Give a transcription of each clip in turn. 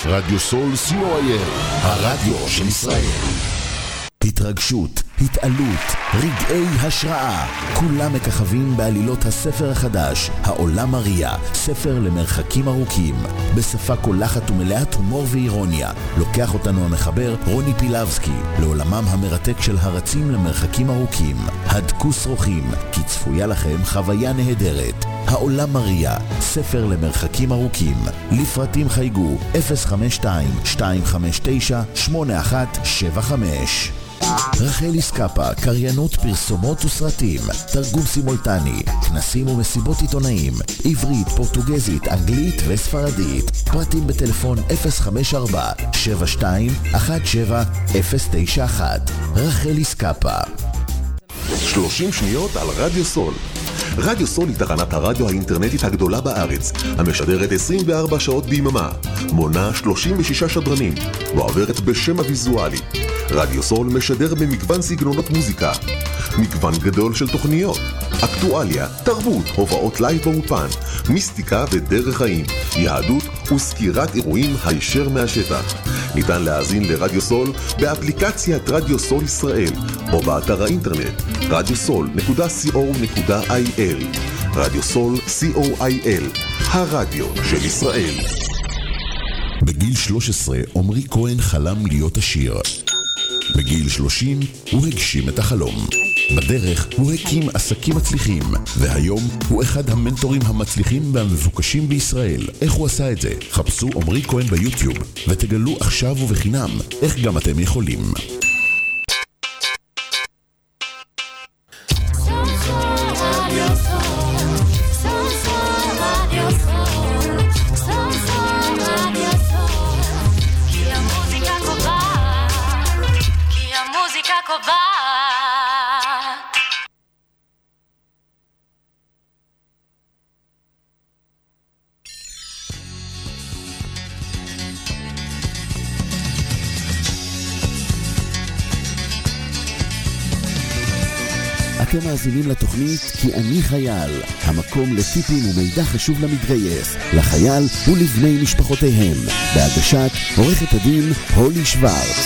רדיו סול co.il, הרדיו של ישראל. התרגשות, התעלות, רגעי השראה, כולם מככבים בעלילות הספר החדש, העולם מריה, ספר למרחקים ארוכים. בשפה קולחת ומלאת הומור ואירוניה, לוקח אותנו המחבר רוני פילבסקי לעולמם המרתק של הרצים למרחקים ארוכים. הדקו שרוכים, כי צפויה לכם חוויה נהדרת. העולם מריה, ספר למרחקים ארוכים. לפרטים חייגו 052-259-8175. רחל איסקאפה, קריינות, פרסומות וסרטים, תרגום סימולטני, כנסים ומסיבות עיתונאים, עברית, פורטוגזית, אנגלית וספרדית. פרטים בטלפון 054-7217-091. רחל איסקאפה. 30 שניות על רדיו סול. רדיו סול היא תחנת הרדיו האינטרנטית הגדולה בארץ, המשדרת 24 שעות ביממה, מונה 36 שדרנים, ועוברת בשם הוויזואלי. רדיו סול משדר במגוון סגנונות מוזיקה, מגוון גדול של תוכניות, אקטואליה, תרבות, הופעות לייב באולפן, מיסטיקה ודרך חיים, יהדות וסקירת אירועים הישר מהשטח. ניתן להאזין לרדיו סול באפליקציית רדיו סול ישראל או באתר האינטרנט radiosol.co.il. רדיו סול co.il, הרדיו של ישראל. בגיל 13 עמרי כהן חלם להיות עשיר. בגיל 30 הוא הגשים את החלום. בדרך הוא הקים עסקים מצליחים, והיום הוא אחד המנטורים המצליחים והמבוקשים בישראל. איך הוא עשה את זה? חפשו עמרי כהן ביוטיוב ותגלו עכשיו ובחינם איך גם אתם יכולים. אתם מאזינים לתוכנית כי אני חייל, המקום לטיפים ומידע חשוב למתגייס, לחייל ולבני משפחותיהם, בהגשת עורכת הדין הולי שוורץ.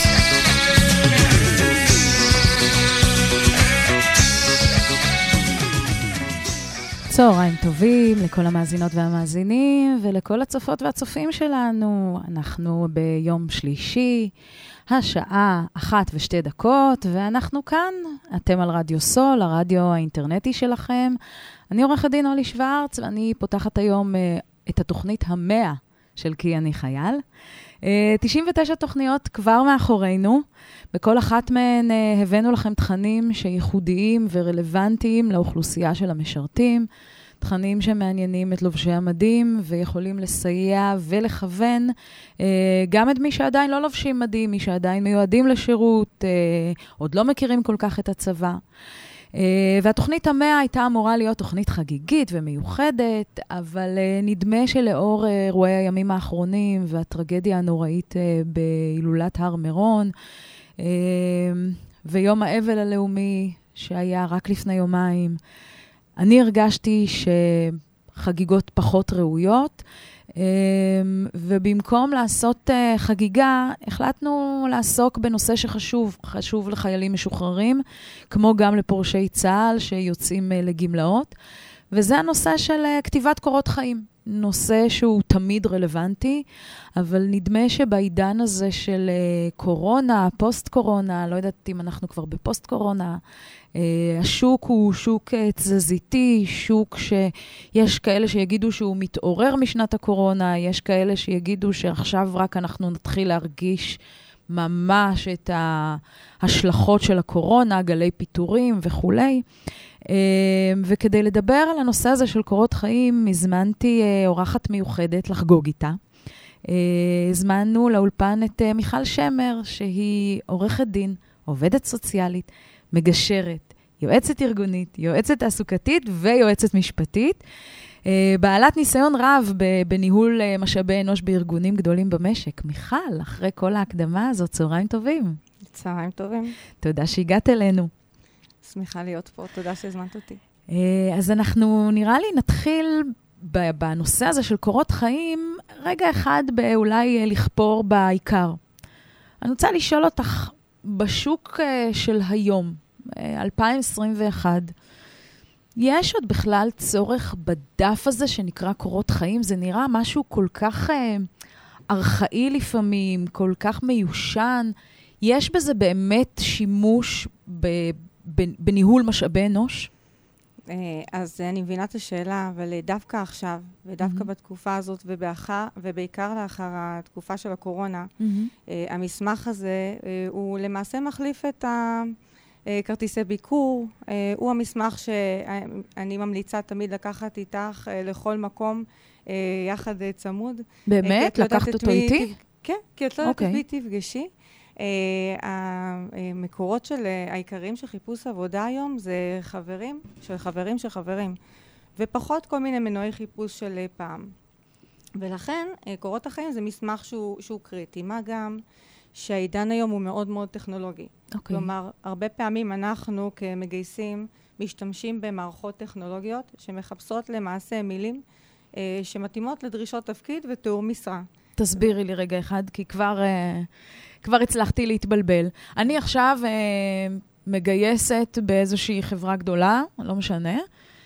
צהריים טובים לכל המאזינות והמאזינים ולכל הצופות והצופים שלנו. אנחנו ביום שלישי, השעה 1:02, ואנחנו כאן. אתם על רדיו סול, הרדיו האינטרנטי שלכם. אני עורכת דין הולי שוורץ, ואני פותחת היום את התוכנית 100 של כי אני חייל. 99 תוכניות כבר מאחורינו. בכל אחת מהן הבאנו לכם תכנים שייחודיים ורלוונטיים לאוכלוסייה של המשרתים, תכנים שמעניינים את לובשי המדים ויכולים לסייע ולכוון גם את מי שעדיין לא לובשים מדים, מי שעדיין מיועדים לשירות, עוד לא מכירים כל כך את הצבא. והתוכנית 100 הייתה אמורה להיות תוכנית חגיגית ומיוחדת, אבל נדמה שלאור אירועי הימים האחרונים והטרגדיה הנוראית בהילולת הר מירון, ויום האבל הלאומי שהיה רק לפני יומיים, אני הרגשתי שחגיגות פחות ראויות, ובמקום לעשות חגיגה, החלטנו לעסוק בנושא חשוב לחיילים משוחררים, כמו גם לפורשי צה"ל שיוצאים לגמלאות, וזה הנושא של כתיבת קורות חיים. נושא שהוא תמיד רלוונטי, אבל נדמה שבעידן הזה של קורונה, פוסט-קורונה, לא יודעת אם אנחנו כבר בפוסט-קורונה, השוק הוא שוק תזזיתי, שוק שיש כאלה שיגידו שהוא מתעורר משנת הקורונה, יש כאלה שיגידו שעכשיו רק אנחנו נתחיל להרגיש ממש את ההשלכות של הקורונה, גלי פיטורים וכולי. וכדי לדבר על הנושא הזה של קורות חיים, הזמנתי אורחת מיוחדת לחגוג איתה. הזמנו לאולפן את מיכל שמר, שהיא עורכת דין, עובדת סוציאלית, מגשרת, יועצת ארגונית, יועצת תעסוקתית ויועצת משפטית. בעלת ניסיון רב בניהול משאבי אנוש בארגונים גדולים במשק. מיכל, אחרי כל ההקדמה הזאת, צהריים טובים. צהריים טובים. תודה שהגעת אלינו. שמחה להיות פה, תודה שהזמנת אותי. אז אנחנו נראה לי נתחיל בנושא הזה של קורות חיים, רגע אחד אולי לכפור בעיקר. אני רוצה לשאול אותך, בשוק של היום, 2021, יש עוד בכלל צורך בדף הזה שנקרא קורות חיים? זה נראה משהו כל כך ארכאי לפעמים, כל כך מיושן. יש בזה באמת שימוש בניהול משאבי אנוש? אז אני מבינה את השאלה, אבל דווקא עכשיו, ודווקא בתקופה הזאת, ובעיקר לאחר התקופה של הקורונה, המסמך הזה הוא למעשה מחליף את כרטיסי ביקור, הוא המסמך שאני ממליצה תמיד לקחת איתך לכל מקום יחד צמוד. באמת? לקחת אותו איתי? כן, כי את לא יודעת את מי תפגשי. המקורות העיקריים של חיפוש עבודה היום זה חברים של חברים של חברים, ופחות כל מיני מנועי חיפוש של פעם. ולכן קורות החיים זה מסמך שהוא קריטי, מה גם שהעידן היום הוא מאוד מאוד טכנולוגי. כלומר, הרבה פעמים אנחנו כמגייסים משתמשים במערכות טכנולוגיות שמחפשות למעשה מילים שמתאימות לדרישות תפקיד ותיאור משרה. תסבירי לי רגע אחד, כי כבר הצלחתי להתבלבל. אני עכשיו מגייסת באיזושהי חברה גדולה, לא משנה,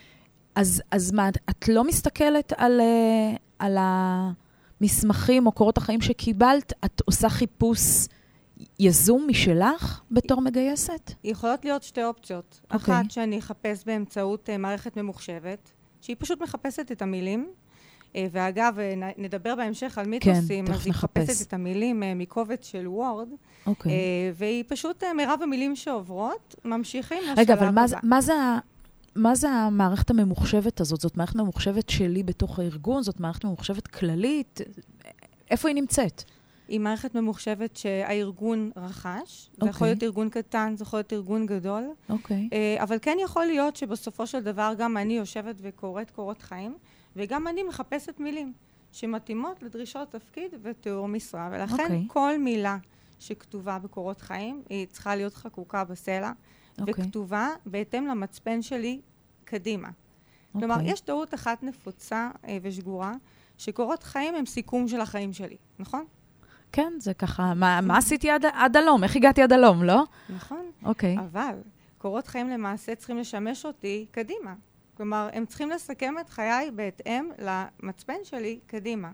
אז מה, את לא מסתכלת על המסמכים או קורות החיים שקיבלת? את עושה חיפוש יזום משלך בתור מגייסת? יכולות להיות שתי אופציות. אחת, שאני אחפש באמצעות מערכת ממוחשבת, שהיא פשוט מחפשת את המילים, ואגב, נדבר בהמשך על מיתוסים, אז היא מחפשת את המילים מקובץ של וורד, והיא פשוט מרב המילים שעוברות, ממשיכים לשלב הבא. רגע, אבל מה זה המערכת הממוחשבת הזאת? זאת מערכת ממוחשבת שלי בתוך הארגון? זאת מערכת ממוחשבת כללית? איפה היא נמצאת? היא מערכת ממוחשבת שהארגון רכש. זה יכול להיות ארגון קטן, זה יכול להיות ארגון גדול. אבל כן יכול להיות שבסופו של דבר גם אני יושבת וקוראת קורות חיים, וגם אני מחפשת מילים שמתאימות לדרישות תפקיד ותיאור משרה. ולכן כל מילה שכתובה בקורות חיים, היא צריכה להיות חקוקה בסלע, וכתובה בהתאם למצפן שלי קדימה. כלומר, יש טעות אחת נפוצה ושגורה, שקורות חיים הם סיכום של החיים שלי, נכון? כן, זה ככה, מה עשיתי עד הלום? איך הגעתי עד הלום, לא? נכון. אבל קורות חיים למעשה צריכים לשמש אותי קדימה. כלומר, הם צריכים לסכם את חיי בהתאם למצפן שלי קדימה.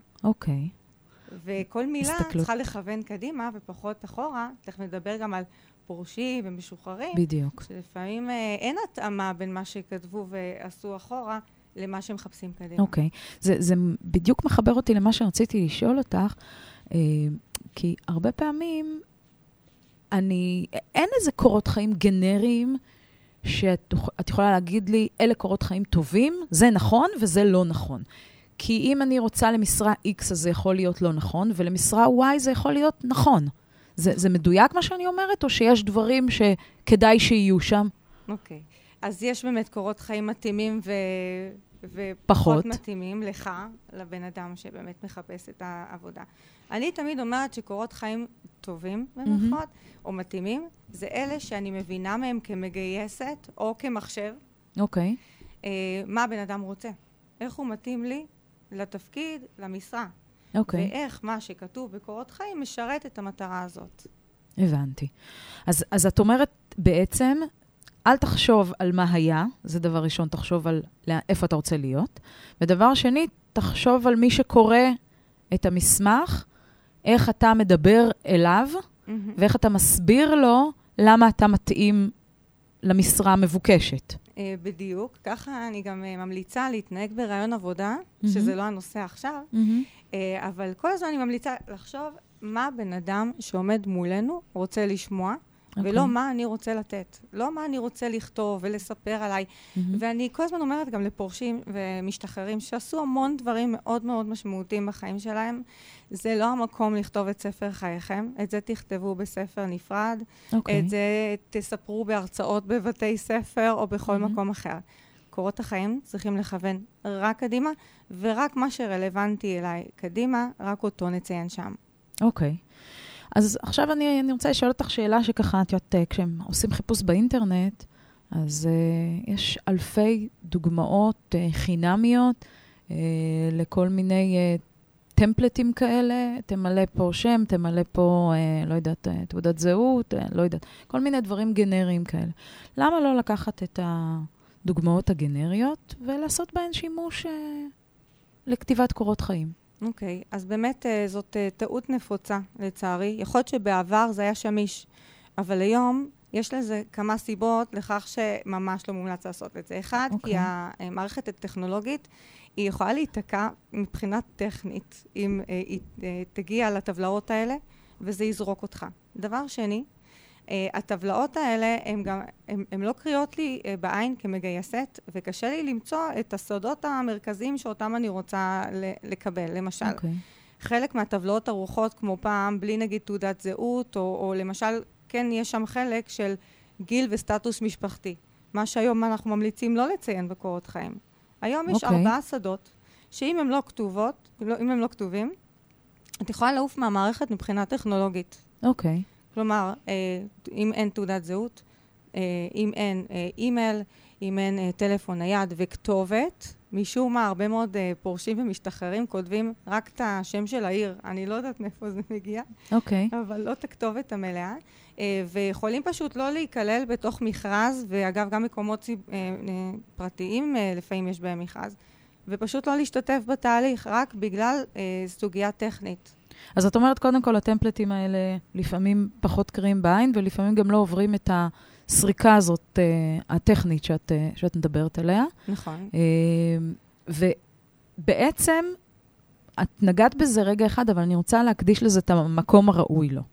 וכל מילה צריכה לכוון קדימה ופחות אחורה. תכף נדבר גם על פורשים ומשוחררים. בדיוק. שלפעמים אין התאמה בין מה שכתבו ועשו אחורה למה שהם מחפשים קדימה. זה בדיוק מחבר אותי למה שרציתי לשאול אותך, כי הרבה פעמים אין איזה קורות חיים גנריים שאת יכולה להגיד לי, אלה קורות חיים טובים, זה נכון וזה לא נכון. כי אם אני רוצה למשרה X, אז זה יכול להיות לא נכון, ולמשרה Y זה יכול להיות נכון. זה מדויק מה שאני אומרת, או שיש דברים שכדאי שיהיו שם? אז יש באמת קורות חיים מתאימים ופחות מתאימים לך, לבן אדם שבאמת מחפש את העבודה. אני תמיד אומרת שקורות חיים טובים במחאות, או מתאימים, זה אלה שאני מבינה מהם כמגייסת או כמחשב. מה הבן אדם רוצה? איך הוא מתאים לי לתפקיד, למשרה. ואיך מה שכתוב בקורות חיים משרת את המטרה הזאת. הבנתי. אז את אומרת בעצם, אל תחשוב על מה היה, זה דבר ראשון, תחשוב על איפה אתה רוצה להיות, ודבר שני, תחשוב על מי שקורא את המסמך, איך אתה מדבר אליו, ואיך אתה מסביר לו למה אתה מתאים למשרה המבוקשת. בדיוק, ככה אני גם ממליצה להתנהג ברעיון עבודה, שזה לא הנושא עכשיו, אבל כל הזמן אני ממליצה לחשוב מה בן אדם שעומד מולנו רוצה לשמוע, ולא מה אני רוצה לתת, לא מה אני רוצה לכתוב ולספר עליי. ואני כל הזמן אומרת גם לפורשים ומשתחררים שעשו המון דברים מאוד מאוד משמעותיים בחיים שלהם. זה לא המקום לכתוב את ספר חייכם, את זה תכתבו בספר נפרד, את זה תספרו בהרצאות בבתי ספר או בכל מקום אחר. קורות החיים צריכים לכוון רק קדימה, ורק מה שרלוונטי אליי קדימה, רק אותו נציין שם. אז עכשיו אני רוצה לשאול אותך שאלה שככה, כשהם עושים חיפוש באינטרנט, אז יש אלפי דוגמאות חינמיות לכל מיני טמפלטים כאלה, תמלא פה שם, תמלא פה, לא יודעת, תעודת זהות, לא יודעת, כל מיני דברים גנריים כאלה. למה לא לקחת את הדוגמאות הגנריות ולעשות בהן שימוש לכתיבת קורות חיים? אוקיי, אז באמת זאת טעות נפוצה, לצערי. יכול להיות שבעבר זה היה שמיש, אבל היום יש לזה כמה סיבות לכך שממש לא מומלץ לעשות את זה. אחד, כי המערכת הטכנולוגית היא יכולה להתקע מבחינה טכנית, אם היא תגיע לטבלאות האלה, וזה יזרוק אותך. דבר שני, הטבלאות האלה הן לא קריאות לי בעין כמגייסת, וקשה לי למצוא את הסודות המרכזיים שאותם אני רוצה לקבל. למשל, חלק מהטבלאות ערוכות כמו פעם, בלי נגיד תעודת זהות, או למשל, כן, יש שם חלק של גיל וסטטוס משפחתי. מה שהיום אנחנו ממליצים לא לציין בקורות חיים. היום יש 4 שדות, שאם הם לא כתובות, אם הם לא כתובים, את יכולה לעוף מהמערכת מבחינה טכנולוגית. אוקיי. כלומר, אם אין תעודת זהות, אם אין אימייל, אם אין טלפון נייד וכתובת, משום מה, הרבה מאוד פורשים ומשתחררים כותבים רק את השם של העיר. אני לא יודעת מאיפה זה מגיע, אבל לא את הכתובת המלאה. ויכולים פשוט לא להיכלל בתוך מכרז, ואגב, גם מקומות פרטיים לפעמים יש בהם מכרז, ופשוט לא להשתתף בתהליך, רק בגלל סוגיה טכנית. אז את אומרת, קודם כל, הטמפלטים האלה לפעמים פחות קריאים בעין, ולפעמים גם לא עוברים את הסריקה הזאת הטכנית שאת מדברת עליה. נכון. ובעצם, את נגעת בזה רגע אחד, אבל אני רוצה להקדיש לזה את המקום הראוי לו.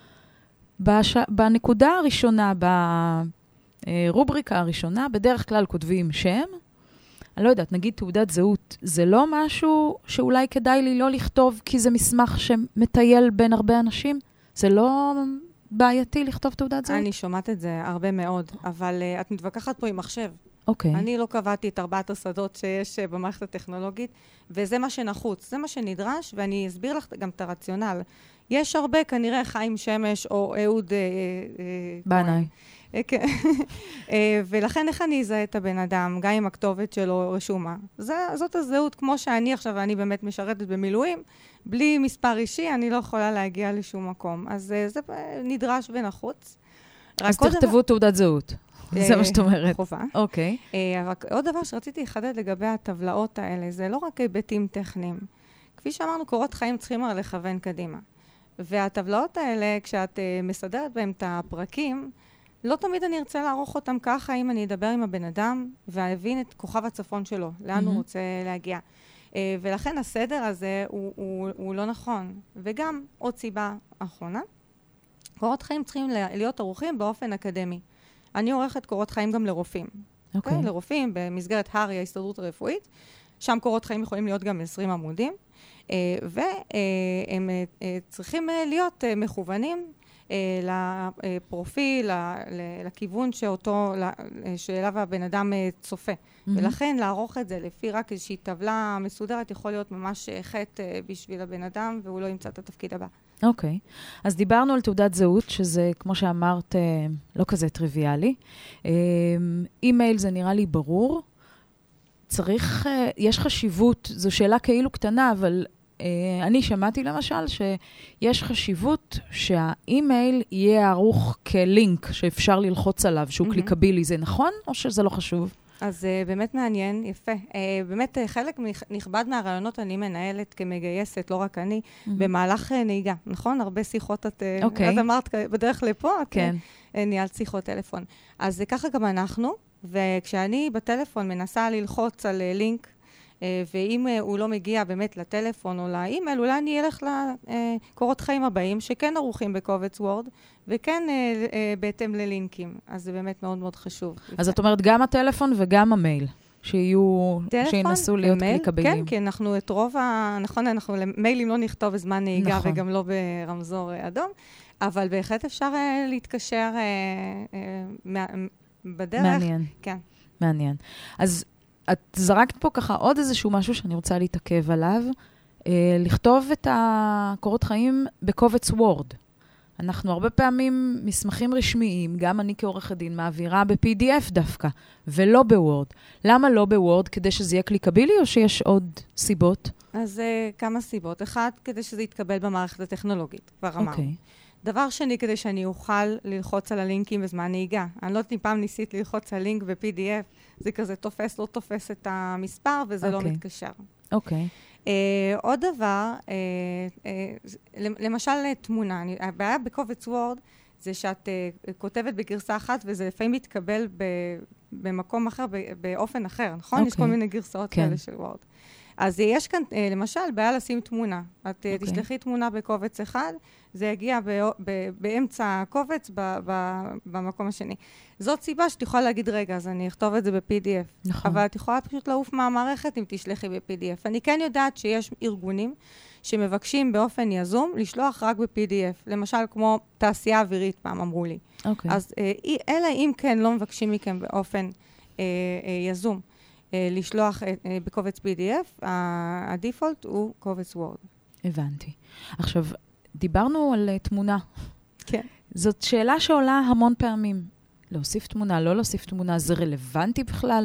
בנקודה הראשונה, ברובריקה הראשונה, בדרך כלל כותבים שם, אני לא יודעת, נגיד תעודת זהות, זה לא משהו שאולי כדאי לי לא לכתוב, כי זה מסמך שמטייל בין הרבה אנשים? זה לא בעייתי לכתוב תעודת זהות? אני שומעת את זה הרבה מאוד, אבל את מתווכחת פה עם מחשב. אוקיי. אני לא קבעתי את 4 השדות שיש במערכת הטכנולוגית, וזה מה שנחוץ, זה מה שנדרש, ואני אסביר לך גם את הרציונל. יש הרבה, כנראה חיים שמש או אהוד בנאי. כן. ולכן איך אני אזהה את הבן אדם, גם עם הכתובת שלו רשומה. זאת הזהות, כמו שאני עכשיו, ואני באמת משרתת במילואים, בלי מספר אישי, אני לא יכולה להגיע לשום מקום. אז זה נדרש ונחוץ. אז תכתבו תעודת זהות. זה מה שאת אומרת. חובה. אוקיי. אבל עוד דבר שרציתי לחדד לגבי הטבלאות האלה, זה לא רק היבטים טכניים. כפי שאמרנו, קורות חיים צריכים לכוון קדימה. והטבלאות האלה, כשאת מסדרת בהם את הפרקים, לא תמיד אני ארצה לערוך אותם ככה, אם אני אדבר עם הבן אדם, ואבין את כוכב הצפון שלו, לאן הוא רוצה להגיע. ולכן הסדר הזה הוא לא נכון. וגם עוד סיבה אחרונה, קורות חיים צריכים להיות ערוכים באופן אקדמי. אני עורכת קורות חיים גם לרופאים. אוקיי. לרופאים במסגרת הרי, ההסתדרות הרפואית. שם קורות חיים יכולים להיות גם 20 עמודים. והם צריכים להיות מכוונים לפרופיל, לכיוון שאליו הבן אדם צופה. ולכן לערוך את זה לפי רק איזושהי טבלה מסודרת יכול להיות ממש חטא בשביל הבן אדם, והוא לא ימצא את התפקיד הבא. אוקיי. אז דיברנו על תעודת זהות, שזה, כמו שאמרת, לא כזה טריוויאלי. אימייל זה נראה לי ברור. יש חשיבות, זו שאלה כאילו קטנה, אבל אני שמעתי למשל שיש חשיבות שהאימייל יהיה ערוך כלינק שאפשר ללחוץ עליו, שהוא קליקבילי. זה נכון או שזה לא חשוב? אז באמת מעניין, יפה. באמת חלק נכבד מהרעיונות אני מנהלת כמגייסת, לא רק אני, במהלך נהיגה, נכון? הרבה שיחות את אמרת בדרך לפה, את ניהלת שיחות טלפון. אז ככה גם אנחנו, וכשאני בטלפון מנסה ללחוץ על לינק, ואם הוא לא מגיע באמת לטלפון או לאימייל, אולי אני אלך לקורות חיים הבאים, שכן ערוכים בקובץ וורד, וכן בהתאם ללינקים. אז זה באמת מאוד מאוד חשוב. אז את אומרת, גם הטלפון וגם המייל, שינסו להיות קליקבילים. כן, כי אנחנו את רוב נכון, אנחנו למיילים לא נכתוב בזמן נהיגה, וגם לא ברמזור אדום, אבל בהחלט אפשר להתקשר בדרך. מעניין. כן. מעניין. אז את זרקת פה ככה עוד איזשהו משהו שאני רוצה להתעכב עליו, לכתוב את הקורות חיים בקובץ וורד. אנחנו הרבה פעמים מסמכים רשמיים, גם אני כעורך הדין מעבירה ב-PDF דווקא, ולא בוורד. למה לא בוורד? כדי שזה יהיה קליקבילי, או שיש עוד סיבות? אז כמה סיבות. אחד, כדי שזה יתקבל במערכת הטכנולוגית, כבר אמרנו. דבר שני, כדי שאני אוכל ללחוץ על הלינקים בזמן נהיגה. אני לא יודעת אם פעם ניסית ללחוץ על לינק ב-PDF, זה כזה תופס, לא תופס את המספר, וזה לא מתקשר. אוקיי. עוד דבר, למשל תמונה, הבעיה בקובץ וורד זה שאת כותבת בגרסה אחת, וזה לפעמים מתקבל במקום אחר, באופן אחר, נכון? יש כל מיני גרסאות כאלה של וורד. אז יש כאן, למשל, בעיה לשים תמונה. את תשלחי תמונה בקובץ אחד, זה יגיע באמצע הקובץ במקום השני. זאת סיבה שאת יכולה להגיד, רגע, אז אני אכתוב את זה ב-PDF. נכון. אבל את יכולה פשוט לעוף מהמערכת אם תשלחי ב-PDF. אני כן יודעת שיש ארגונים שמבקשים באופן יזום לשלוח רק ב-PDF. למשל, כמו תעשייה אווירית, פעם אמרו לי. אוקיי. אז אלא אם כן לא מבקשים מכם באופן יזום. לשלוח בקובץ PDF, הדיפולט הוא קובץ וורד. הבנתי. עכשיו, דיברנו על תמונה. כן. זאת שאלה שעולה המון פעמים. להוסיף תמונה, לא להוסיף תמונה, זה רלוונטי בכלל?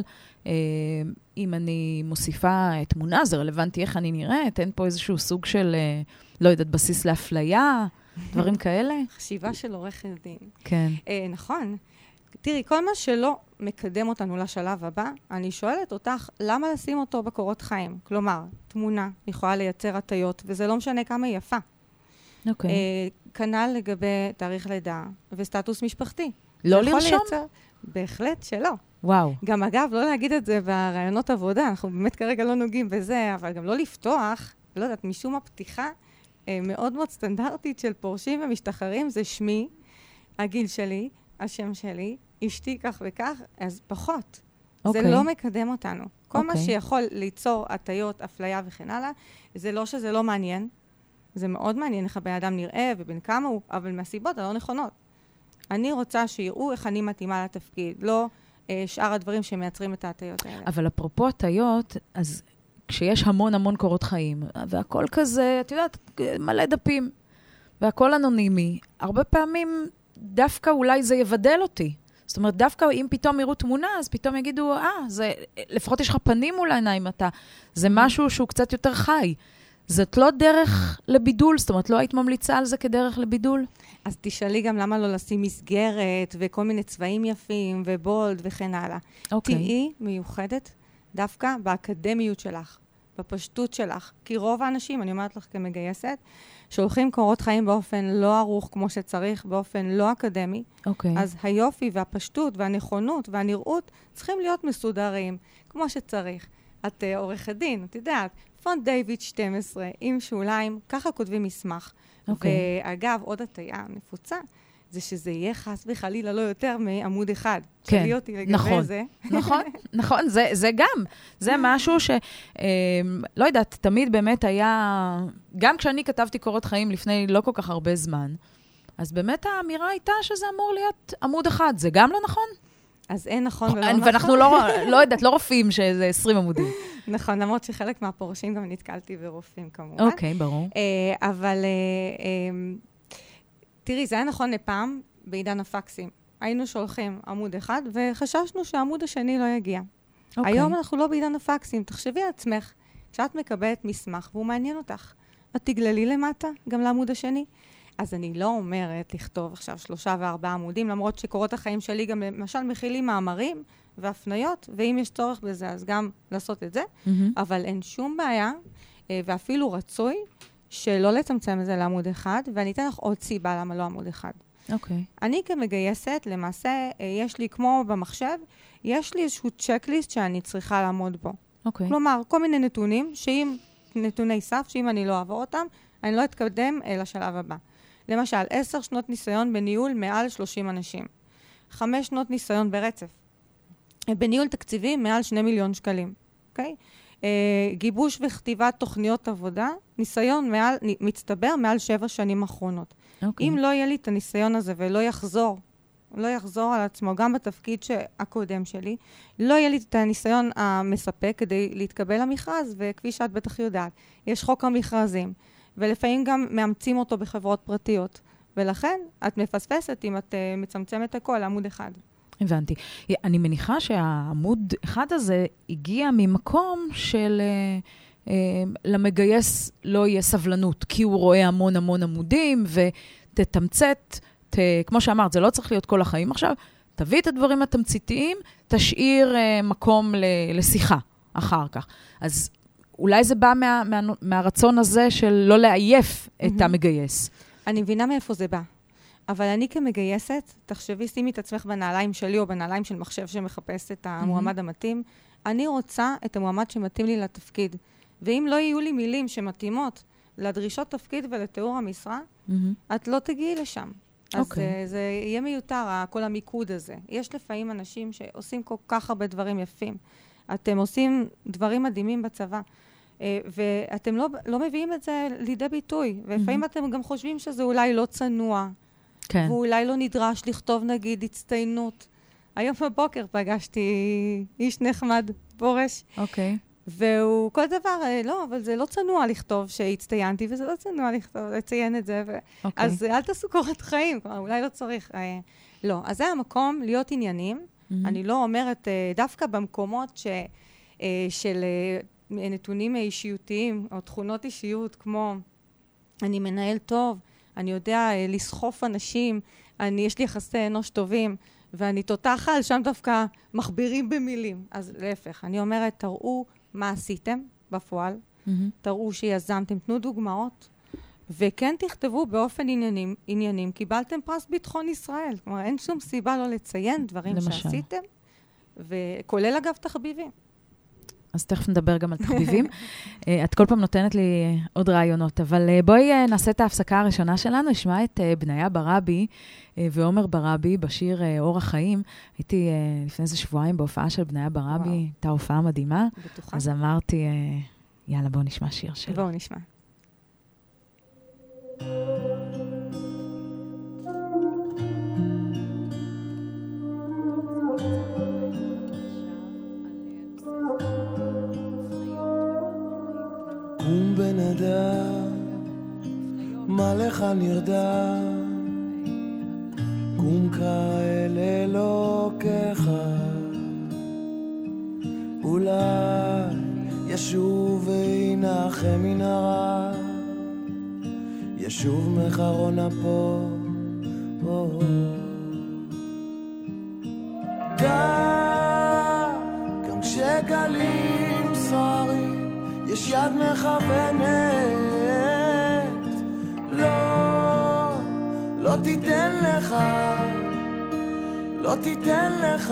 אם אני מוסיפה תמונה, זה רלוונטי איך אני נראית? אין פה איזשהו סוג של, לא יודעת, בסיס להפליה, דברים כאלה? חשיבה של עורכת דין. כן. נכון. תראי, כל מה שלא מקדם אותנו לשלב הבא, אני שואלת אותך, למה לשים אותו בקורות חיים? כלומר, תמונה יכולה לייצר הטיות, וזה לא משנה כמה היא יפה. אוקיי. כנ"ל לגבי תאריך לידה וסטטוס משפחתי. לא לרשום? בהחלט שלא. וואו. גם אגב, לא להגיד את זה ברעיונות עבודה, אנחנו באמת כרגע לא נוגעים בזה, אבל גם לא לפתוח, לא יודעת, משום הפתיחה מאוד מאוד סטנדרטית של פורשים ומשתחררים, זה שמי, הגיל שלי, השם שלי, אשתי כך וכך, אז פחות. זה לא מקדם אותנו. כל מה שיכול ליצור הטיות, אפליה וכן הלאה, זה לא שזה לא מעניין. זה מאוד מעניין איך הבן אדם נראה ובין כמה הוא, אבל מהסיבות הלא נכונות. אני רוצה שיראו איך אני מתאימה לתפקיד, לא שאר הדברים שמייצרים את ההטיות האלה. אבל אפרופו הטיות, אז כשיש המון המון קורות חיים, והכל כזה, את יודעת, מלא דפים, והכל אנונימי, הרבה פעמים דווקא אולי זה יבדל אותי. זאת אומרת, דווקא אם פתאום יראו תמונה, אז פתאום יגידו, לפחות יש לך פנים מול העיניים, זה משהו שהוא קצת יותר חי. זאת לא דרך לבידול, זאת אומרת, לא היית ממליצה על זה כדרך לבידול? אז תשאלי גם למה לא לשים מסגרת, וכל מיני צבעים יפים, ובולד וכן הלאה. תהיי מיוחדת דווקא באקדמיות שלך, בפשטות שלך. כי רוב האנשים, אני אומרת לך כמגייסת, שולחים קורות חיים באופן לא ערוך כמו שצריך, באופן לא אקדמי. אז היופי והפשטות והנכונות והנראות צריכים להיות מסודרים, כמו שצריך. את עורכת דין, את יודעת, פונט דיוויד 12, עם שוליים, ככה כותבים מסמך. ואגב, עוד הטעיה נפוצה, זה שזה יהיה חס וחלילה לא יותר מעמוד אחד. כן, תשאלי אותי לגבי זה. נכון, זה גם. זה משהו ש... לא יודעת, תמיד באמת היה... גם כשאני כתבתי קורות חיים לפני לא כל כך הרבה זמן, אז באמת האמירה הייתה שזה אמור להיות עמוד אחד. זה גם לא נכון? אז אין נכון ולא נכון. ואנחנו לא יודעת, לא רופאים שזה 20 עמודים. נכון, למרות שחלק מהפורשים גם נתקלתי ברופאים כמובן. אוקיי, ברור. אבל תראי, זה היה נכון לפעם בעידן הפקסים. היינו שולחים עמוד אחד וחששנו שהעמוד השני לא יגיע. היום אנחנו לא בעידן הפקסים. תחשבי על עצמך, כשאת מקבלת מסמך והוא מעניין אותך, את תגללי למטה גם לעמוד השני. אז אני לא אומרת לכתוב עכשיו 3 ו4 עמודים, למרות שקורות החיים שלי גם למשל מכילים מאמרים והפניות, ואם יש צורך בזה, אז גם לעשות את זה. אבל אין שום בעיה, ואפילו רצוי, שלא לצמצם את זה לעמוד אחד, ואני אתן לך עוד סיבה למה לא עמוד אחד. אני כמגייסת, למעשה, יש לי, כמו במחשב, יש לי איזשהו צ'קליסט שאני צריכה לעמוד בו. כלומר, כל מיני נתונים, נתוני סף, שאם אני לא אעבור אותם, אני לא אתקדם לשלב הבא. למשל, 10 שנות ניסיון בניהול מעל 30 אנשים. 5 שנות ניסיון ברצף. בניהול תקציבי מעל 2 מיליון שקלים. אוקיי? גיבוש וכתיבת תוכניות עבודה, ניסיון מצטבר מעל 7 שנים אחרונות. אם לא יהיה לי את הניסיון הזה ולא יחזור על עצמו, גם בתפקיד הקודם שלי, לא יהיה לי את הניסיון המספק כדי להתקבל למכרז, וכפי שאת בטח יודעת, יש חוק המכרזים. ולפעמים גם מאמצים אותו בחברות פרטיות. ולכן את מפספסת אם את מצמצמת הכל, עמוד אחד. הבנתי. אני מניחה שהעמוד אחד הזה הגיע ממקום של למגייס לא יהיה סבלנות, כי הוא רואה המון המון עמודים, ותתמצת, כמו שאמרת, זה לא צריך להיות כל החיים עכשיו, תביא את הדברים התמציתיים, תשאיר מקום לשיחה אחר כך. אז אולי זה בא מהרצון הזה של לא לעייף את המגייס. אני מבינה מאיפה זה בא. אבל אני כמגייסת, תחשבי, שימי את עצמך בנעליים שלי או בנעליים של מחשב שמחפש את המועמד המתאים. אני רוצה את המועמד שמתאים לי לתפקיד. ואם לא יהיו לי מילים שמתאימות לדרישות תפקיד ולתיאור המשרה, את לא תגיעי לשם. אז זה יהיה מיותר, כל המיקוד הזה. יש לפעמים אנשים שעושים כל כך הרבה דברים יפים. אתם עושים דברים מדהימים בצבא, ואתם לא מביאים את זה לידי ביטוי. ולפעמים אתם גם חושבים שזה אולי לא צנוע, ואולי לא נדרש לכתוב, נגיד, הצטיינות. היום בבוקר פגשתי איש נחמד, בורש. והוא כל דבר, לא, אבל זה לא צנוע לכתוב שהצטיינתי, וזה לא צנוע לציין את זה. אז אל תעשו קורת חיים, כלומר, אולי לא צריך. לא, אז זה המקום להיות עניינים. אני לא אומרת, דווקא במקומות של נתונים אישיותיים, או תכונות אישיות, כמו אני מנהל טוב, אני יודע לסחוף אנשים, יש לי יחסי אנוש טובים, ואני תותחה על שם דווקא מכבירים במילים. אז להפך, אני אומרת, תראו מה עשיתם בפועל, תראו שיזמתם, תנו דוגמאות, וכן תכתבו באופן עניינים, קיבלתם פרס ביטחון ישראל. כלומר, אין שום סיבה לא לציין דברים שעשיתם, וכולל אגב תחביבים. אז תכף נדבר גם על תחביבים. את כל פעם נותנת לי עוד רעיונות, אבל בואי נעשה את ההפסקה הראשונה שלנו, נשמע את בניה ברבי ועומר ברבי בשיר אורח חיים. הייתי לפני איזה שבועיים בהופעה של בניה ברבי, הייתה הופעה מדהימה. בטוחה. אז אמרתי, יאללה, בואו נשמע שיר שלו. בואו נשמע. קום בן אדם, מה לך נרדם? קום קרא אל אלוקיך, אולי ישוב וינחם מן הרע, ישוב מחרון אפו. גם כשגלים סוערים יש יד מכוונת, לא תיתן לך, לא תיתן לך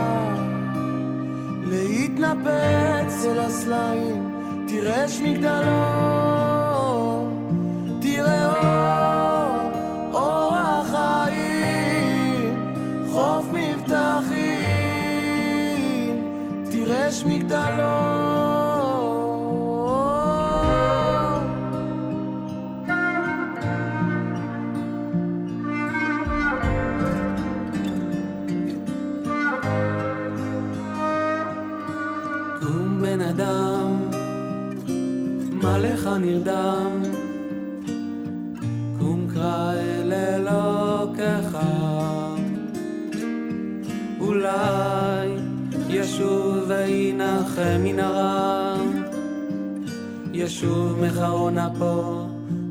להתנפץ אל הסלעים. תראה שמגדלו, תראה אור החיים, חוף מבטחים, תראה שמגדלו. מה לך נרדם? קום קרא אל אלוקיך, אולי ישוב וינחם מן הרע, ישוב מחרון אפו.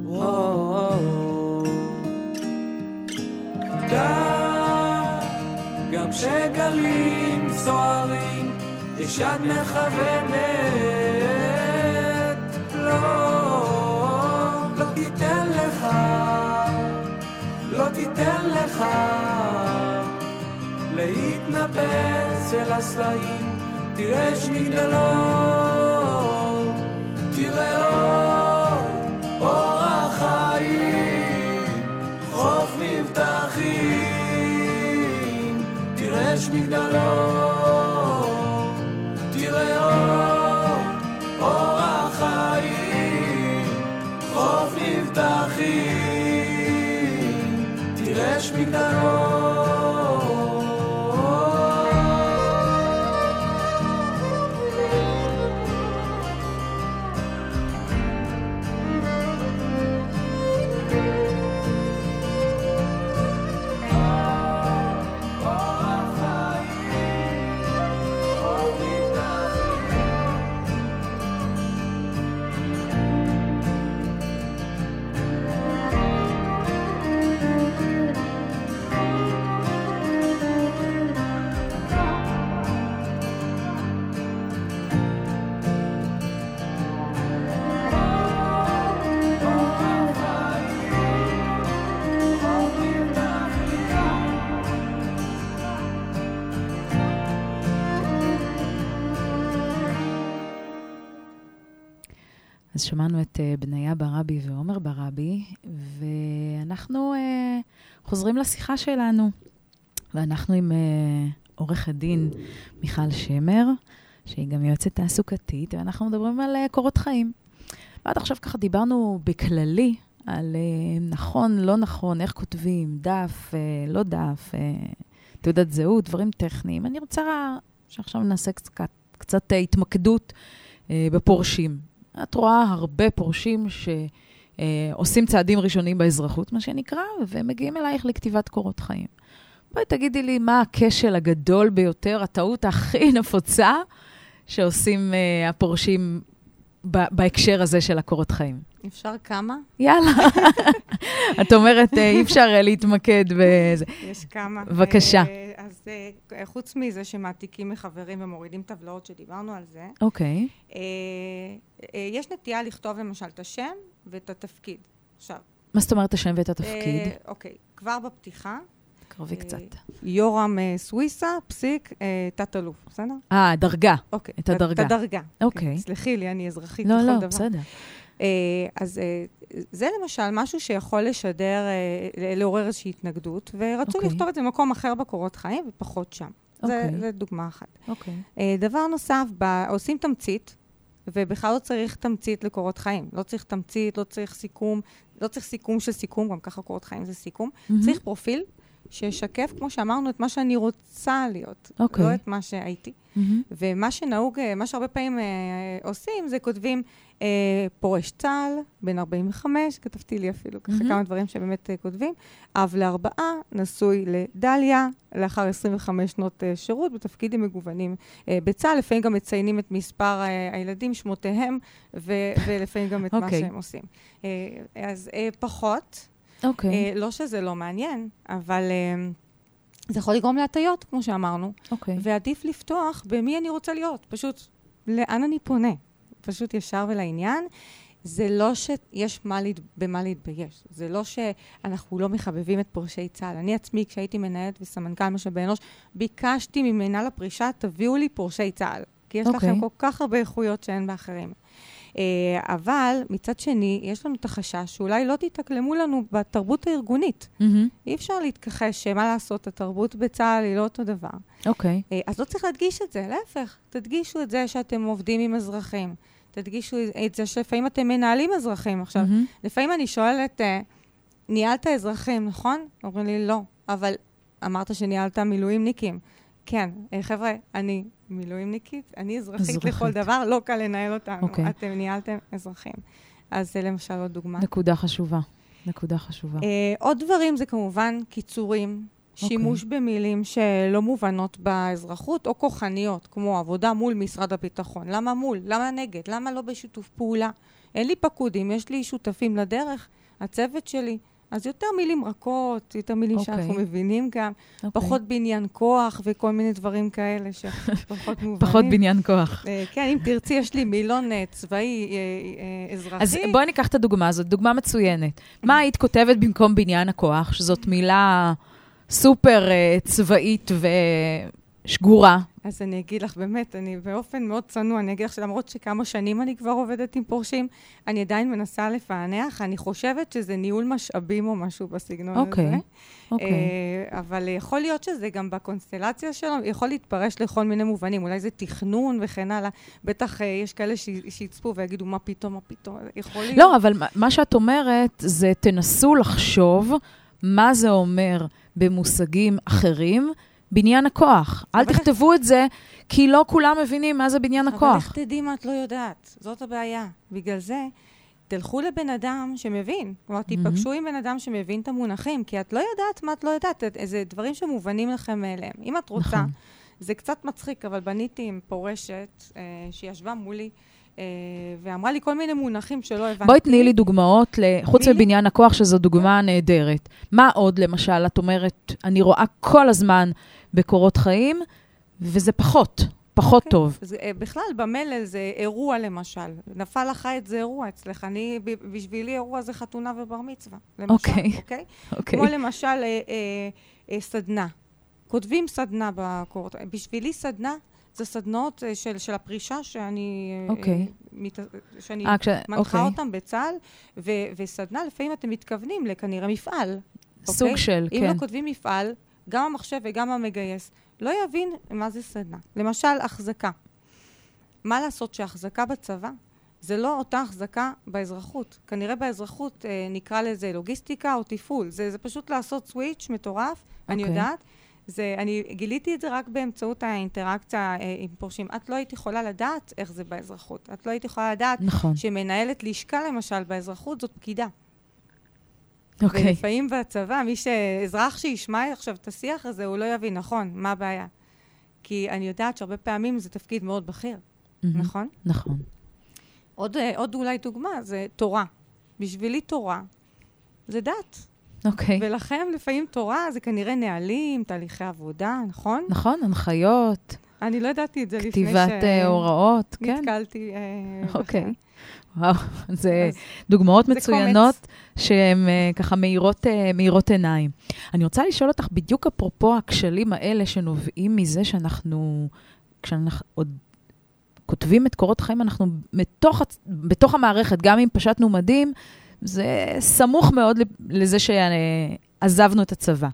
גם כשגלים סוערים יש יד מכוונת, לא תיתן לך, לא תיתן לך להתנפץ אל הסלעים. תראה שמגדלו, תראה אור החיים, חוף מבטחים, תראה שמגדלו, תראה אור החיים, חוף מבטחים, תראה שמגדלו. אז שמענו את בניה ברבי ועומר ברבי, ואנחנו חוזרים לשיחה שלנו. ואנחנו עם עורך הדין מיכל שמר, שהיא גם יועצת תעסוקתית, ואנחנו מדברים על קורות חיים. ועד עכשיו ככה דיברנו בכללי על נכון, לא נכון, איך כותבים, דף, לא דף, תעודת זהות, דברים טכניים. אני רוצה שעכשיו נעשה קצת התמקדות בפורשים. את רואה הרבה פורשים שעושים צעדים ראשונים באזרחות, מה שנקרא, ומגיעים אלייך לכתיבת קורות חיים. בואי תגידי לי מה הכשל הגדול ביותר, הטעות הכי נפוצה שעושים הפורשים בהקשר הזה של הקורות חיים. אפשר כמה? יאללה. את אומרת, אי אפשר להתמקד בזה. יש כמה. בבקשה. אז חוץ מזה שמעתיקים מחברים ומורידים טבלאות שדיברנו על זה, אוקיי. יש נטייה לכתוב למשל את השם ואת התפקיד. עכשיו. מה זאת אומרת השם ואת התפקיד? אוקיי, כבר בפתיחה. קרבי קצת. יורם סוויסה, פסיק, תת-אלוף, בסדר? דרגה. אוקיי. את הדרגה. את הדרגה. אוקיי. סלחי לי, אני אזרחית לכל דבר. לא, בסדר. אז זה למשל משהו שיכול לשדר, לעורר איזושהי התנגדות, ורצו לכתוב את זה במקום אחר בקורות חיים, ופחות שם. זה דוגמה אחת. דבר נוסף, עושים תמצית, ובכלל לא צריך תמצית לקורות חיים. לא צריך תמצית, לא צריך סיכום, לא צריך סיכום של סיכום, גם ככה קורות חיים זה סיכום. צריך פרופיל שישקף, כמו שאמרנו, את מה שאני רוצה להיות, לא את מה שהייתי. ומה שנהוג, מה שהרבה פעמים עושים, זה כותבים פורש צה"ל, בן 45, כתבתי לי אפילו ככה כמה דברים שבאמת כותבים, אב ל4, נשוי לדליה, לאחר 25 שנות שירות, בתפקידים מגוונים בצה"ל, לפעמים גם מציינים את מספר הילדים, שמותיהם, ולפעמים גם את מה שהם עושים. אז פחות, לא שזה לא מעניין, אבל זה יכול לגרום להטיות, כמו שאמרנו, ועדיף לפתוח במי אני רוצה להיות, פשוט לאן אני פונה. פשוט ישר ולעניין, זה לא שיש במה להתבייש. זה לא שאנחנו לא מחבבים את פורשי צה"ל. אני עצמי, כשהייתי מנהלת וסמנכ"ל משאבי אנוש, ביקשתי ממנהל הפרישה, תביאו לי פורשי צה"ל. כי יש לכם כל כך הרבה איכויות שאין באחרים. אבל מצד שני, יש לנו את החשש שאולי לא תתאקלמו לנו בתרבות הארגונית. אי אפשר להתכחש שמה לעשות, התרבות בצה"ל היא לא אותו דבר. אז לא צריך להדגיש את זה, להפך. תדגישו את זה שאתם עובדים עם אזרחים. תדגישו את זה שלפעמים אתם מנהלים אזרחים. עכשיו, לפעמים אני שואלת, ניהלת אזרחים, נכון? אומרים לי, לא. אבל אמרת שניהלת מילואימניקים. כן, חבר'ה, אני מילואימניקית, אני אזרחית לכל דבר, לא קל לנהל אותנו. אתם ניהלתם אזרחים. אז זה למשל עוד דוגמה. נקודה חשובה. נקודה חשובה. עוד דברים זה כמובן קיצורים, שימוש במילים שלא מובנות באזרחות, או כוחניות, כמו עבודה מול משרד הביטחון. למה מול? למה נגד? למה לא בשיתוף פעולה? אין לי פקודים, יש לי שותפים לדרך, הצוות שלי. אז יותר מילים רכות, יותר מילים שאנחנו מבינים גם, פחות בניין כוח וכל מיני דברים כאלה שפחות מובנים. פחות בניין כוח. כן, אם תרצי, יש לי מילון צבאי אזרחי. אז בואי ניקח את הדוגמה הזאת, דוגמה מצוינת. מה היית כותבת במקום בניין הכוח, שזאת מילה סופר צבאית ושגורה? אז אני אגיד לך, באמת, אני באופן מאוד צנוע, אני אגיד לך שלמרות שכמה שנים אני כבר עובדת עם פורשים, אני עדיין מנסה לפענח, אני חושבת שזה ניהול משאבים או משהו בסגנון הזה. אבל יכול להיות שזה גם בקונסטלציה שלו, יכול להתפרש לכל מיני מובנים, אולי זה תכנון וכן הלאה, בטח יש כאלה שיצפו ויגידו מה פתאום, יכול להיות. לא, אבל מה שאת אומרת זה תנסו לחשוב מה זה אומר במושגים אחרים, בניין הכוח. אל תכתבו את זה, כי לא כולם מבינים מה זה בניין הכוח. אבל איך תדעי מה את לא יודעת? זאת הבעיה. בגלל זה, תלכו לבן אדם שמבין. כלומר, תיפגשו עם בן אדם שמבין את המונחים, כי את לא יודעת מה את לא יודעת. זה דברים שמובנים לכם מאליהם. אם את רוצה, זה קצת מצחיק, אבל בניתי עם פורשת שישבה מולי, ואמרה לי כל מיני מונחים שלא הבנתי. בואי תני לי דוגמאות, חוץ מבניין הכוח, שזו דוגמה נהדרת. מה עוד, למשל, את אומרת, אני רואה כל הזמן בקורות חיים, וזה פחות טוב. בכלל, במלל זה אירוע למשל. נפל החית זה אירוע אצלך. בשבילי אירוע זה חתונה ובר מצווה. למשל, אוקיי? כמו למשל, סדנה. כותבים סדנה בקורות. בשבילי סדנה זה סדנות של הפרישה שאני מנחה אותם בצה"ל, וסדנה, לפעמים אתם מתכוונים לכנראה מפעל. סוג של, כן. אם לא כותבים מפעל, גם המחשב וגם המגייס, לא יבין מה זה סדנה. למשל, החזקה. מה לעשות שהחזקה בצבא? זה לא אותה החזקה באזרחות. כנראה באזרחות נקרא לזה לוגיסטיקה או טיפול. זה פשוט לעשות סוויץ' מטורף, אני יודעת. אני גיליתי את זה רק באמצעות האינטראקציה עם פורשים. את לא היית יכולה לדעת איך זה באזרחות. את לא היית יכולה לדעת שמנהלת לשכה למשל באזרחות זאת פקידה. ולפעמים בצבא, אזרח שישמע עכשיו את השיח הזה, הוא לא יבין, נכון, מה הבעיה? כי אני יודעת שהרבה פעמים זה תפקיד מאוד בכיר, נכון? נכון. עוד אולי דוגמה, זה תורה. בשבילי תורה, זה דת. אוקיי. ולכם לפעמים תורה זה כנראה נהלים, תהליכי עבודה, נכון? נכון, הנחיות. אני לא ידעתי את זה לפני כתיבת הוראות, כן. נתקלתי. אוקיי. וואו, זה דוגמאות מצוינות שהן ככה מאירות עיניים. אני רוצה לשאול אותך בדיוק אפרופו הכשלים האלה שנובעים מזה כשאנחנו עוד כותבים את קורות חיים, אנחנו בתוך המערכת, גם אם פשטנו מדים, זה סמוך מאוד לזה שעזבנו את הצבא.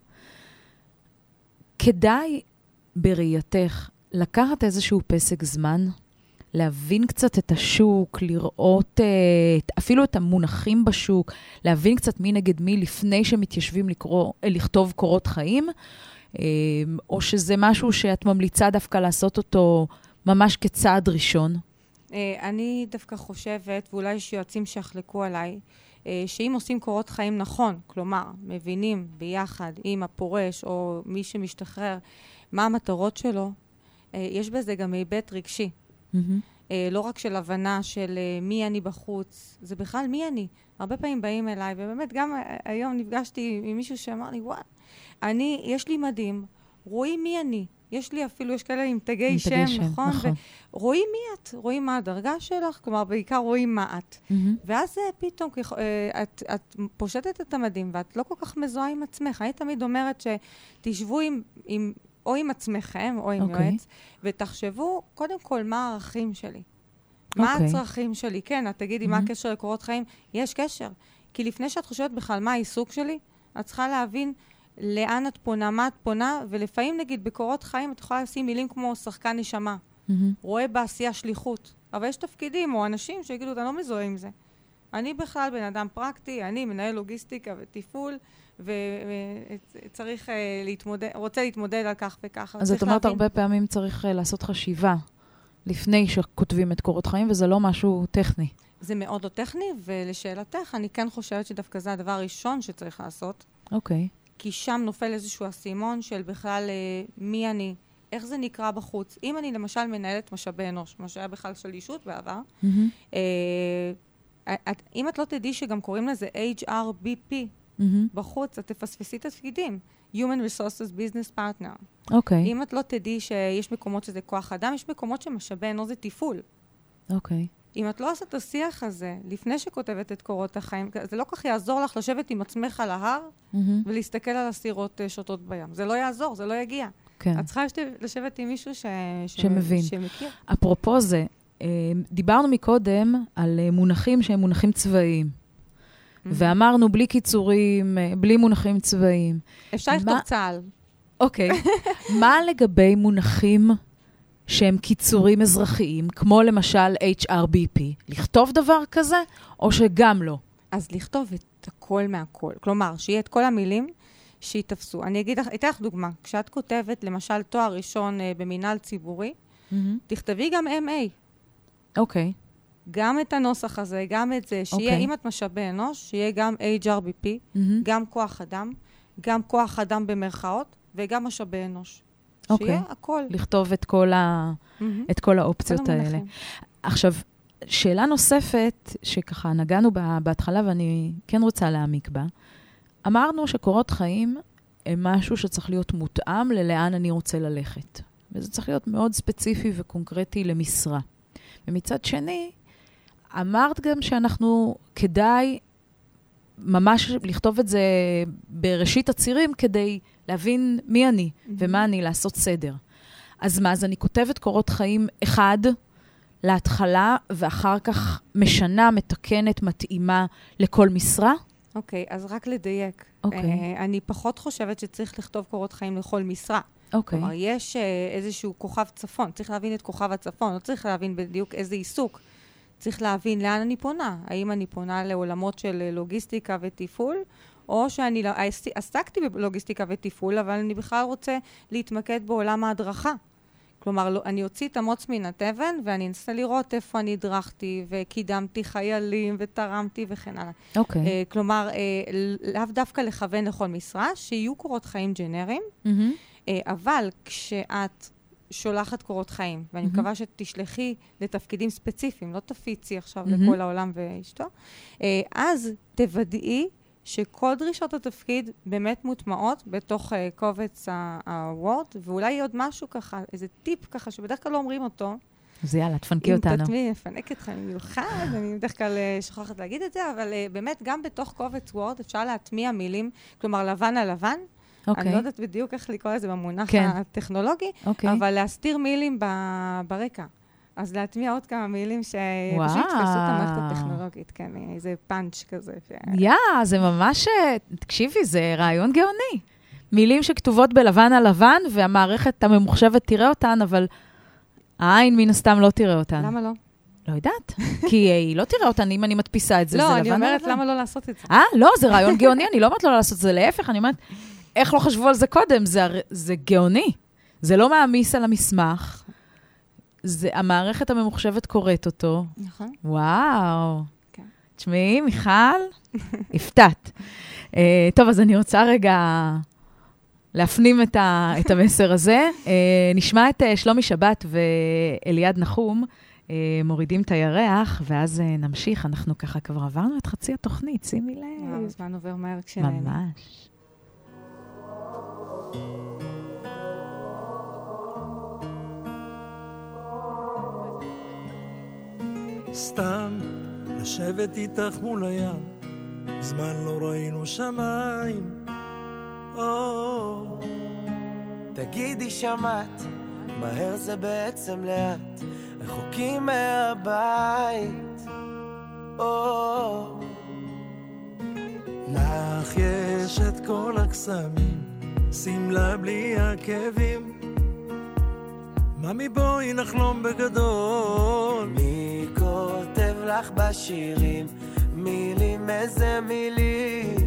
כדאי בראייתך לקחת איזשהו פסק זמן, להבין קצת את השוק, לראות אפילו את המונחים בשוק, להבין קצת מי נגד מי לפני שמתיישבים לכתוב קורות חיים, או שזה משהו שאת ממליצה דווקא לעשות אותו ממש כצעד ראשון? אני דווקא חושבת, ואולי יש יועצים שיחלקו עליי, שאם עושים קורות חיים נכון, כלומר, מבינים ביחד עם הפורש או מי שמשתחרר מה המטרות שלו, יש בזה גם היבט רגשי. לא רק של הבנה של מי אני בחוץ, זה בכלל מי אני. הרבה פעמים באים אליי, ובאמת גם היום נפגשתי עם מישהו שאמר לי, וואו, יש לי מדים, רואים מי אני. יש כאלה עם תגי שם, נכון? רואים מי את, רואים מה הדרגה שלך, כלומר בעיקר רואים מה את. ואז פתאום את פושטת את המדים, ואת לא כל כך מזוהה עם עצמך. אני תמיד אומרת שתשבו או עם עצמכם, או עם יועץ, ותחשבו קודם כל מה הערכים שלי. מה הצרכים שלי? כן, את תגידי מה הקשר לקורות חיים? יש קשר. כי לפני שאת חושבת בכלל מה העיסוק שלי, את צריכה להבין לאן את פונה, מה את פונה, ולפעמים נגיד בקורות חיים את יכולה לשים מילים כמו שחקן נשמה. רואה בעשייה שליחות. אבל יש תפקידים או אנשים שיגידו, אתה לא מזוהה עם זה. אני בכלל בן אדם פרקטי, אני מנהל לוגיסטיקה וטיפול, וצריך רוצה להתמודד על כך וכך. אז את אומרת הרבה פעמים צריך לעשות חשיבה לפני שכותבים את קורות חיים, וזה לא משהו טכני. זה מאוד לא טכני, ולשאלתך, אני כן חושבת שדווקא זה הדבר הראשון שצריך לעשות. אוקיי. כי שם נופל איזשהו הסימון של בכלל מי אני, איך זה נקרא בחוץ. אם אני למשל מנהלת משאבי אנוש, מה שהיה בכלל של אישות בעבר, אם את לא תדעי שגם קוראים לזה HRBP בחוץ, את תפספסי את התפקידים. Human Resources Business Partner. אוקיי. אם את לא תדעי שיש מקומות שזה כוח אדם, יש מקומות שמשאבי אנוש זה טיפול. אוקיי. אם את לא עושה את השיח הזה, לפני שכותבת את קורות החיים, זה לא כך יעזור לך לשבת עם עצמך על ההר, ולהסתכל על הסירות שוטות בים. זה לא יעזור, זה לא יגיע. כן. את צריכה לשבת עם מישהו שמבין. שמכיר. אפרופו זה, דיברנו מקודם על מונחים שהם מונחים צבאיים. ואמרנו בלי קיצורים, בלי מונחים צבאיים. אפשר לכתוב צה"ל. אוקיי. מה לגבי מונחים שהם קיצורים אזרחיים, כמו למשל HRBP? לכתוב דבר כזה, או שגם לא? אז לכתוב את הכל מהכל. כלומר, שיהיה את כל המילים שיתפסו. אני אתן לך דוגמה. כשאת כותבת, למשל, תואר ראשון במינהל ציבורי, תכתבי גם MA. אוקיי. גם את הנוסח הזה, גם את זה, שיהיה, אם את משאבי אנוש, שיהיה גם HRBP, גם כוח אדם, גם כוח אדם במרכאות, וגם משאבי אנוש. שיהיה הכל. לכתוב את כל האופציות האלה. עכשיו, שאלה נוספת, שככה נגענו בהתחלה, ואני כן רוצה להעמיק בה, אמרנו שקורות חיים הם משהו שצריך להיות מותאם ללאן אני רוצה ללכת. וזה צריך להיות מאוד ספציפי וקונקרטי למשרה. ומצד שני, אמרת גם שאנחנו כדאי ממש לכתוב את זה בראשית הצירים כדי להבין מי אני ומה אני, לעשות סדר. אז מה, אז אני כותבת קורות חיים אחד להתחלה, ואחר כך משנה, מתקנת, מתאימה לכל משרה? אוקיי, אז רק לדייק. אוקיי. אני פחות חושבת שצריך לכתוב קורות חיים לכל משרה. אוקיי. כלומר, יש איזשהו כוכב צפון, צריך להבין את כוכב הצפון, לא צריך להבין בדיוק איזה עיסוק. צריך להבין לאן אני פונה. האם אני פונה לעולמות של לוגיסטיקה ותפעול, או שאני עסקתי בלוגיסטיקה ותפעול, אבל אני בכלל רוצה להתמקד בעולם ההדרכה. כלומר, אני אוציא את המוץ מן התבן, ואני אנסה לראות איפה אני הדרכתי, וקידמתי חיילים, ותרמתי וכן הלאה. אוקיי. כלומר, לאו דווקא לכוון לכל משרה, שיהיו קורות חיים ג'נריים, אבל כשאת שולחת קורות חיים, ואני מקווה שתשלחי לתפקידים ספציפיים, לא תפיצי עכשיו לכל העולם ואשתו, אז תוודאי שכל דרישות התפקיד באמת מוטמעות בתוך קובץ הוורד, ואולי עוד משהו ככה, איזה טיפ ככה, שבדרך כלל לא אומרים אותו. אז יאללה, תפנקי אותנו. אם תתמי, נפנק אתכם מיוחד, אני בדרך כלל שוכחת להגיד את זה, אבל באמת גם בתוך קובץ וורד אפשר להטמיע מילים, כלומר לבן על לבן, אני לא יודעת בדיוק איך לקרוא לזה במונח הטכנולוגי, אבל להסתיר מילים ברקע. אז להטמיע עוד כמה מילים שפשוט יתפסו את המערכת הטכנולוגית, כן, איזה פאנץ' כזה. זה ממש, תקשיבי, זה רעיון גאוני. מילים שכתובות בלבן על לבן, והמערכת הממוחשבת תראה אותן, אבל העין מן הסתם לא תראה אותן. למה לא? לא יודעת, כי היא לא תראה אותן, אם אני מדפיסה את זה, זה לבן על לבן. לא, אני אומרת, למה לא לעשות את זה? לא, זה רעיון גאוני, אני לא אומרת לא לעשות את זה, להפך, אני אומרת, איך לא חשבו על זה קודם? זה גאוני. זה לא מעמיס על המסמך. המערכת הממוחשבת קוראת אותו. נכון. וואו. תשמעי, מיכל, הפתעת. טוב, אז אני רוצה רגע להפנים את המסר הזה. נשמע את שלומי שבת ואליעד נחום, מורידים את הירח, ואז נמשיך. אנחנו ככה כבר עברנו את חצי התוכנית, שימי לב. הזמן עובר מהר כשנהנה. ממש. סתם לשבת איתך מול הים, זמן לא ראינו שמיים. תגידי שמעת, מהר זה בעצם לאט, רחוקים מהבית. לך יש את כל הקסמים, שמלה בלי עקבים. ממי בואי נחלום בגדול. מי כותב לך בשירים מילים, איזה מילים?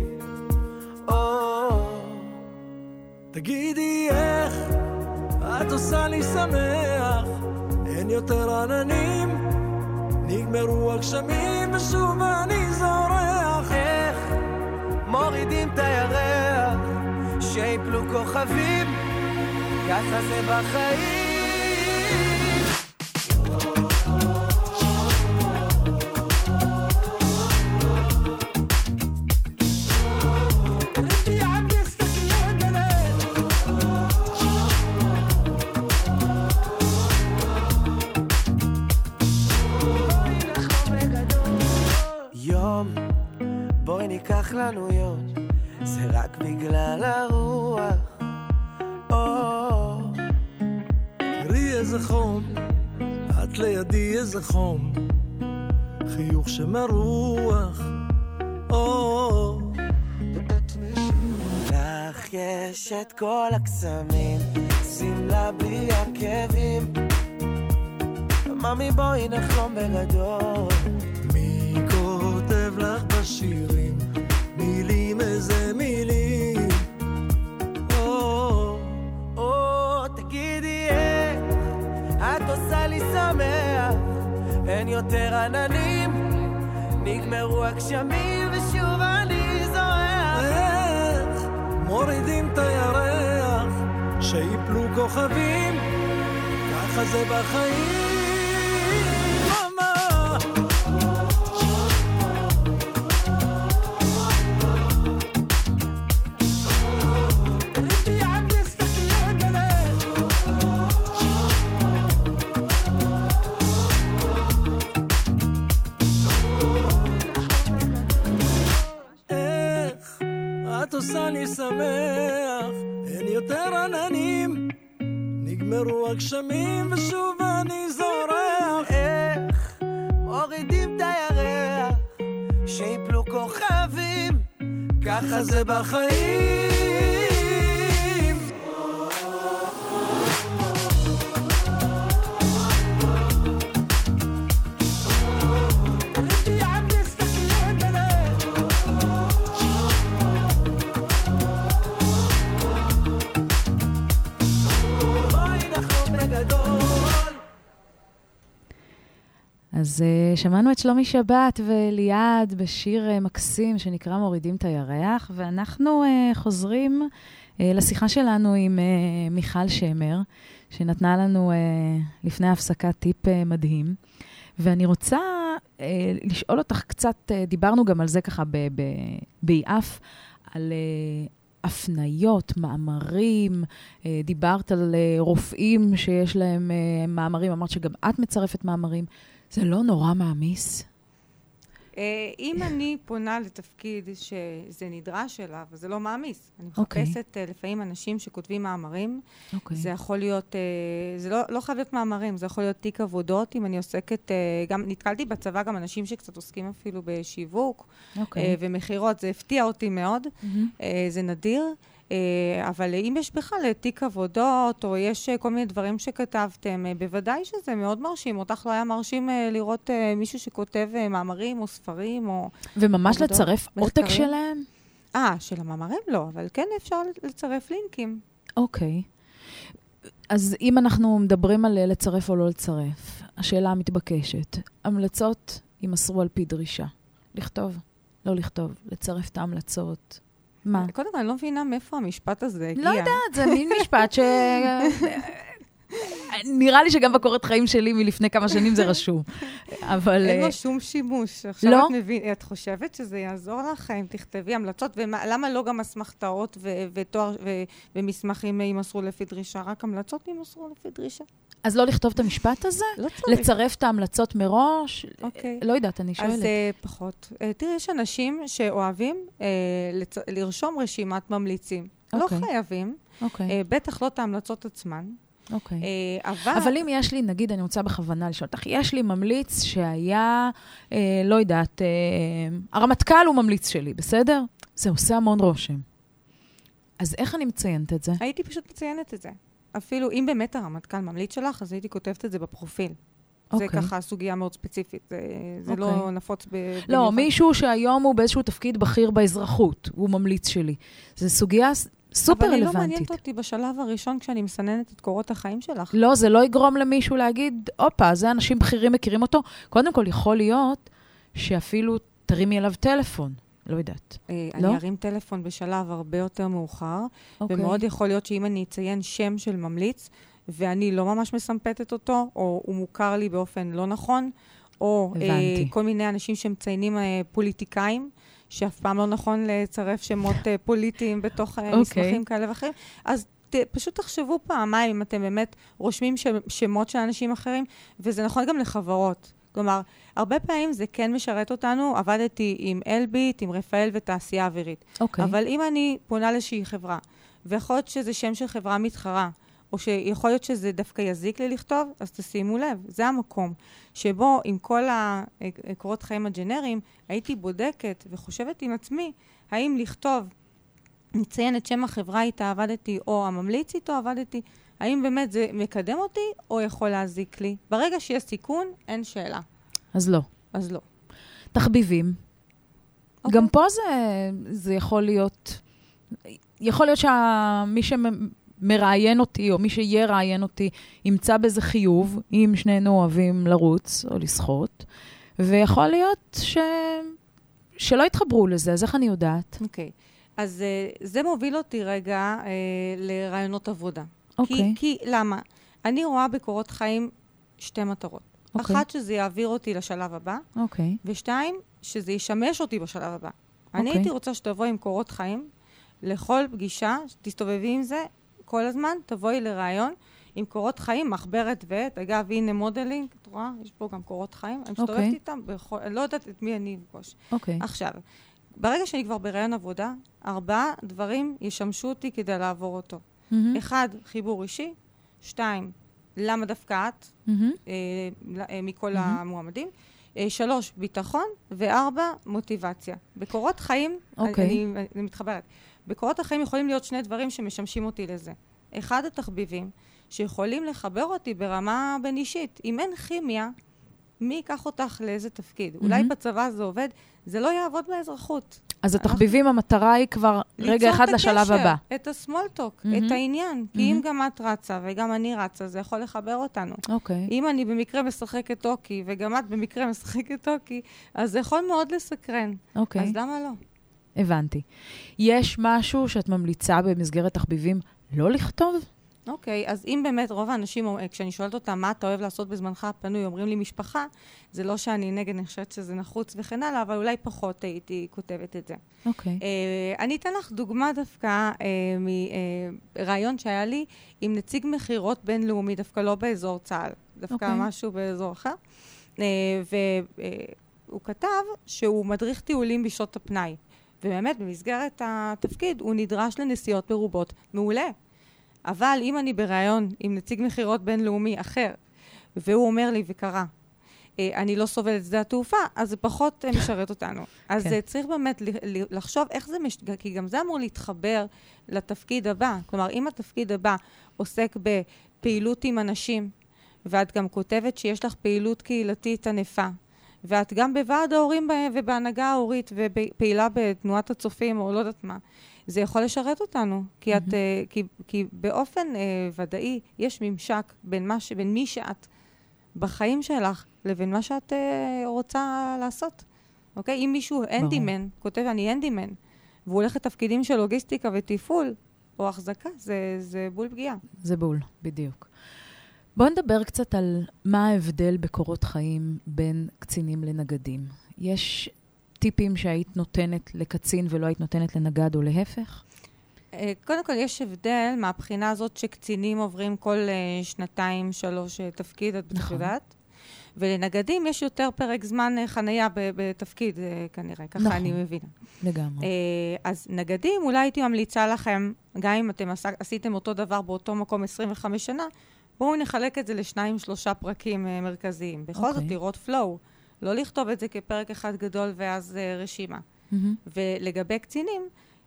תגידי איך את עושה לי שמח, אין יותר עננים, נגמרו הגשמים ושוב אני זורח. איך מורידים את הירח, שיפלו כוכבים, ככה זה בחיים. ניקח לנו יום, זה רק בגלל הרוח. תראי איזה חום, את לידי איזה חום, חיוך שמרוח. לך יש את כל הקסמים, שמלה בלי עקבים. ממי בואי נחלום בגדול. מי כותב לך בשירים מילים, איזה מילים? תגידי איך את עושה לי שמח, אין יותר עננים, נגמרו הגשמים ושוב אני זורח. איך מורידים את הירח, שיפלו כוכבים, ככה זה בחיים. עושה לי שמח, אין יותר עננים, נגמרו הגשמים ושוב אני זורח. איך מורידים את הירח שיפלו כוכבים, ככה זה בחיים. אז שמענו את שלומי שבת וליעד בשיר מקסים שנקרא מורידים את הירח, ואנחנו חוזרים לשיחה שלנו עם מיכל שמר, שנתנה לנו לפני ההפסקה טיפ מדהים. ואני רוצה לשאול אותך קצת, דיברנו גם על זה ככה ביעף, על הפניות, מאמרים, דיברת על רופאים שיש להם מאמרים, אמרת שגם את מצרפת מאמרים. זה לא נורא מעמיס? אם אני פונה לתפקיד שזה נדרש אליו, זה לא מעמיס. אני מחפשת לפעמים אנשים שכותבים מאמרים. זה יכול להיות, זה לא חייב להיות מאמרים, זה יכול להיות תיק עבודות. אם אני עוסקת, גם נתקלתי בצבא גם אנשים שקצת עוסקים אפילו בשיווק ומחירות. זה הפתיע אותי מאוד. זה נדיר. אבל אם יש בכלל תיק עבודות, או יש כל מיני דברים שכתבתם, בוודאי שזה מאוד מרשים. אותך לא היה מרשים לראות מישהו שכותב מאמרים או ספרים או... וממש לצרף עותק שלהם? של המאמרים לא, אבל כן אפשר לצרף לינקים. אוקיי. אז אם אנחנו מדברים על לצרף או לא לצרף, השאלה המתבקשת, המלצות יימסרו על פי דרישה. לכתוב, לא לכתוב, לצרף את ההמלצות. מה? קודם כל, אני לא מבינה מאיפה המשפט הזה הגיע. לא יודעת, זה מין משפט ש... נראה לי שגם בקורת חיים שלי מלפני כמה שנים זה רשום. אבל... אין לו שום שימוש. עכשיו לא? את חושבת שזה יעזור לך אם תכתבי המלצות, ולמה לא גם אסמכתאות ומסמכים יימסרו לפי דרישה? רק המלצות יימסרו לפי דרישה. אז לא לכתוב את המשפט הזה? לא צריך. לצרף את ההמלצות מראש? אוקיי. לא יודעת, אני שואלת. אז פחות. תראי, יש אנשים שאוהבים לרשום רשימת ממליצים. לא חייבים. בטח לא את ההמלצות עצמן. אוקיי. אבל אם יש לי, נגיד, אני רוצה בכוונה לשאול אותך, יש לי ממליץ שהיה, לא יודעת, הרמטכ"ל הוא ממליץ שלי, בסדר? זה עושה המון רושם. אז איך אני מציינת את זה? הייתי פשוט מציינת את זה. אפילו אם באמת הרמטכ"ל ממליץ שלך, אז הייתי כותבת את זה בפרופיל. זה ככה סוגיה מאוד ספציפית. זה לא נפוץ לא, מישהו שהיום הוא באיזשהו תפקיד בכיר באזרחות, הוא ממליץ שלי. זה סוגיה סופר רלוונטית. אבל היא לא מעניינת אותי בשלב הראשון כשאני מסננת את קורות החיים שלך. לא, זה לא יגרום למישהו להגיד, אופה, זה אנשים בכירים מכירים אותו. קודם כל, יכול להיות שאפילו תרימי אליו טלפון. לא יודעת. אני ארים טלפון בשלב הרבה יותר מאוחר, ומאוד יכול להיות שאם אני אציין שם של ממליץ, ואני לא ממש מסמפתת אותו, או הוא מוכר לי באופן לא נכון, או כל מיני אנשים שמציינים פוליטיקאים, שאף פעם לא נכון לצרף שמות פוליטיים בתוך מסמכים כאלה ואחרים. אז פשוט תחשבו פעמיים אם אתם באמת רושמים שמות של אנשים אחרים, וזה נכון גם לחברות. כלומר, הרבה פעמים זה כן משרת אותנו, עבדתי עם אלביט, עם רפאל ותעשייה אווירית. אבל אם אני פונה לאיזושהי חברה, ויכול להיות שזה שם של חברה מתחרה, או שיכול להיות שזה דווקא יזיק לי לכתוב, אז תשימו לב, זה המקום שבו עם כל הקורות חיים הג'נריים, הייתי בודקת וחושבת עם עצמי, האם לכתוב, נציין את שם החברה איתה עבדתי, או הממליץ איתו עבדתי, האם באמת זה מקדם אותי, או יכול להזיק לי? ברגע שיש סיכון, אין שאלה. אז לא. אז לא. תחביבים. גם פה זה יכול להיות, שמי מראיין אותי, או מי שיהיה ראיין אותי, ימצא באיזה חיוב, אם שנינו אוהבים לרוץ או לשחות, ויכול להיות שלא יתחברו לזה, אז איך אני יודעת? אוקיי. אז זה מוביל אותי רגע לרעיונות עבודה. כי למה? אני רואה בקורות חיים שתי מטרות. אחת, שזה יעביר אותי לשלב הבא, ושתיים, שזה ישמש אותי בשלב הבא. אני הייתי רוצה שתבוא עם קורות חיים, לכל פגישה, שתסתובבי עם זה, כל הזמן תבואי לרעיון עם קורות חיים, מחברת ואת, אגב, הנה מודלינג, את רואה? יש פה גם קורות חיים, אני מסתובבת איתם, אני לא יודעת את מי אני אפגוש. עכשיו, ברגע שאני כבר ברעיון עבודה, 4 דברים ישמשו אותי כדי לעבור אותו. 1, חיבור אישי, 2, למה דווקא את, מכל המועמדים. 3, ביטחון, ו4, מוטיבציה. בקורות חיים, אני מתחברת, בקורות החיים יכולים להיות שני דברים שמשמשים אותי לזה. אחד, התחביבים, שיכולים לחבר אותי ברמה בין אישית. אם אין כימיה, מי ייקח אותך לאיזה תפקיד? אולי בצבא זה עובד, זה לא יעבוד באזרחות. אז התחביבים, המטרה היא כבר רגע אחד לשלב הבא. את הסמולטוק, את העניין. כי אם גם את רצה וגם אני רצה, זה יכול לחבר אותנו. אם אני במקרה משחקת טוקי, וגם את במקרה משחקת טוקי, אז זה יכול מאוד לסקרן. אז למה לא? הבנתי. יש משהו שאת ממליצה במסגרת תחביבים לא לכתוב? אוקיי, אז אם באמת רוב האנשים, כשאני שואלת אותם מה אתה אוהב לעשות בזמנך הפנוי, אומרים לי משפחה, זה לא שאני נגד, אני חושבת שזה נחוץ וכן הלאה, אבל אולי פחות הייתי כותבת את זה. אוקיי. אני אתן לך דוגמה דווקא מרעיון שהיה לי עם נציג מחירות בינלאומי, דווקא לא באזור צה"ל, דווקא משהו באזור אחר. והוא כתב שהוא מדריך טיולים בשעות הפנאי. ובאמת, במסגרת התפקיד, הוא נדרש לנסיעות מרובות. מעולה. אבל אם אני ברעיון עם נציג מחירות בינלאומי אחר, והוא אומר לי, וקרה, אני לא סובל את שדה התעופה, אז זה פחות משרת אותנו. אז צריך באמת לחשוב איך זה כי גם זה אמור להתחבר לתפקיד הבא. כלומר, אם התפקיד הבא עוסק בפעילות עם אנשים, ואת גם כותבת שיש לך פעילות קהילתית ענפה, ואת גם בוועד ההורים ובהנהגה ההורית, ופעילה בתנועת הצופים, או לא יודעת מה, זה יכול לשרת אותנו, כי באופן ודאי יש ממשק בין מי שאת בחיים שלך, לבין מה שאת רוצה לעשות. אוקיי? אם מישהו הנדימן, כותב אני הנדימן, והוא הולך לתפקידים של לוגיסטיקה וטיפול, או החזקה, זה בול פגיעה. זה בול, בדיוק. בואו נדבר קצת על מה ההבדל בקורות חיים בין קצינים לנגדים. יש טיפים שהיית נותנת לקצין ולא היית נותנת לנגד או להפך? קודם כל, יש הבדל מהבחינה הזאת שקצינים עוברים כל 2-3 תפקיד, את בטח יודעת. ולנגדים יש יותר פרק זמן חנייה בתפקיד, כנראה, ככה אני מבינה. לגמרי. אז נגדים, אולי הייתי ממליצה לכם, גם אם אתם עשיתם אותו דבר באותו מקום 25 שנה, בואו נחלק את זה ל2-3 פרקים מרכזיים. בכל זאת, לראות פלואו. לא לכתוב את זה כפרק אחד גדול ואז רשימה. ולגבי קצינים,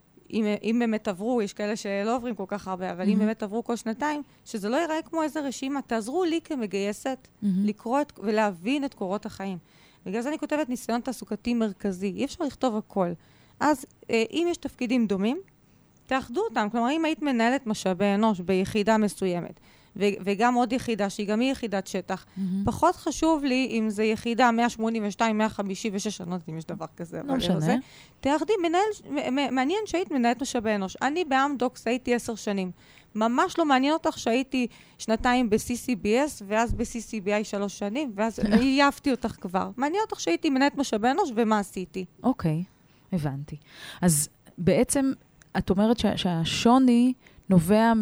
אם באמת עברו, יש כאלה שלא עוברים כל כך הרבה, אבל אם באמת עברו כל 2, שזה לא ייראה כמו איזה רשימה, תעזרו לי כמגייסת לקרוא ולהבין את קורות החיים. בגלל זה אני כותבת ניסיון תעסוקתי מרכזי, אי אפשר לכתוב הכל. אז אם יש תפקידים דומים, תאחדו אותם. כלומר, אם היית מנהלת משאבי אנוש ביחידה מסוימת, וגם עוד יחידה, שהיא גם היא יחידת שטח. פחות חשוב לי אם זה יחידה 182, 156, אני לא יודעת אם יש דבר כזה. לא משנה. תאחדי, מעניין שהיית מנהלת משאבי אנוש. אני באמדוקס הייתי 10 שנים. ממש לא מעניין אותך שהייתי 2 ב-CCBS, ואז ב-CCBI 3 שנים, ואז עייפתי אותך כבר. מעניין אותך שהייתי מנהלת משאבי אנוש, ומה עשיתי. אוקיי, הבנתי. אז בעצם, את אומרת שהשוני נובע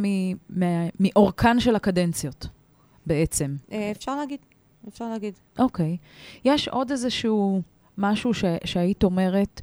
מאורכן של הקדנציות, בעצם. אפשר להגיד. אוקיי. יש עוד איזשהו משהו שהיית אומרת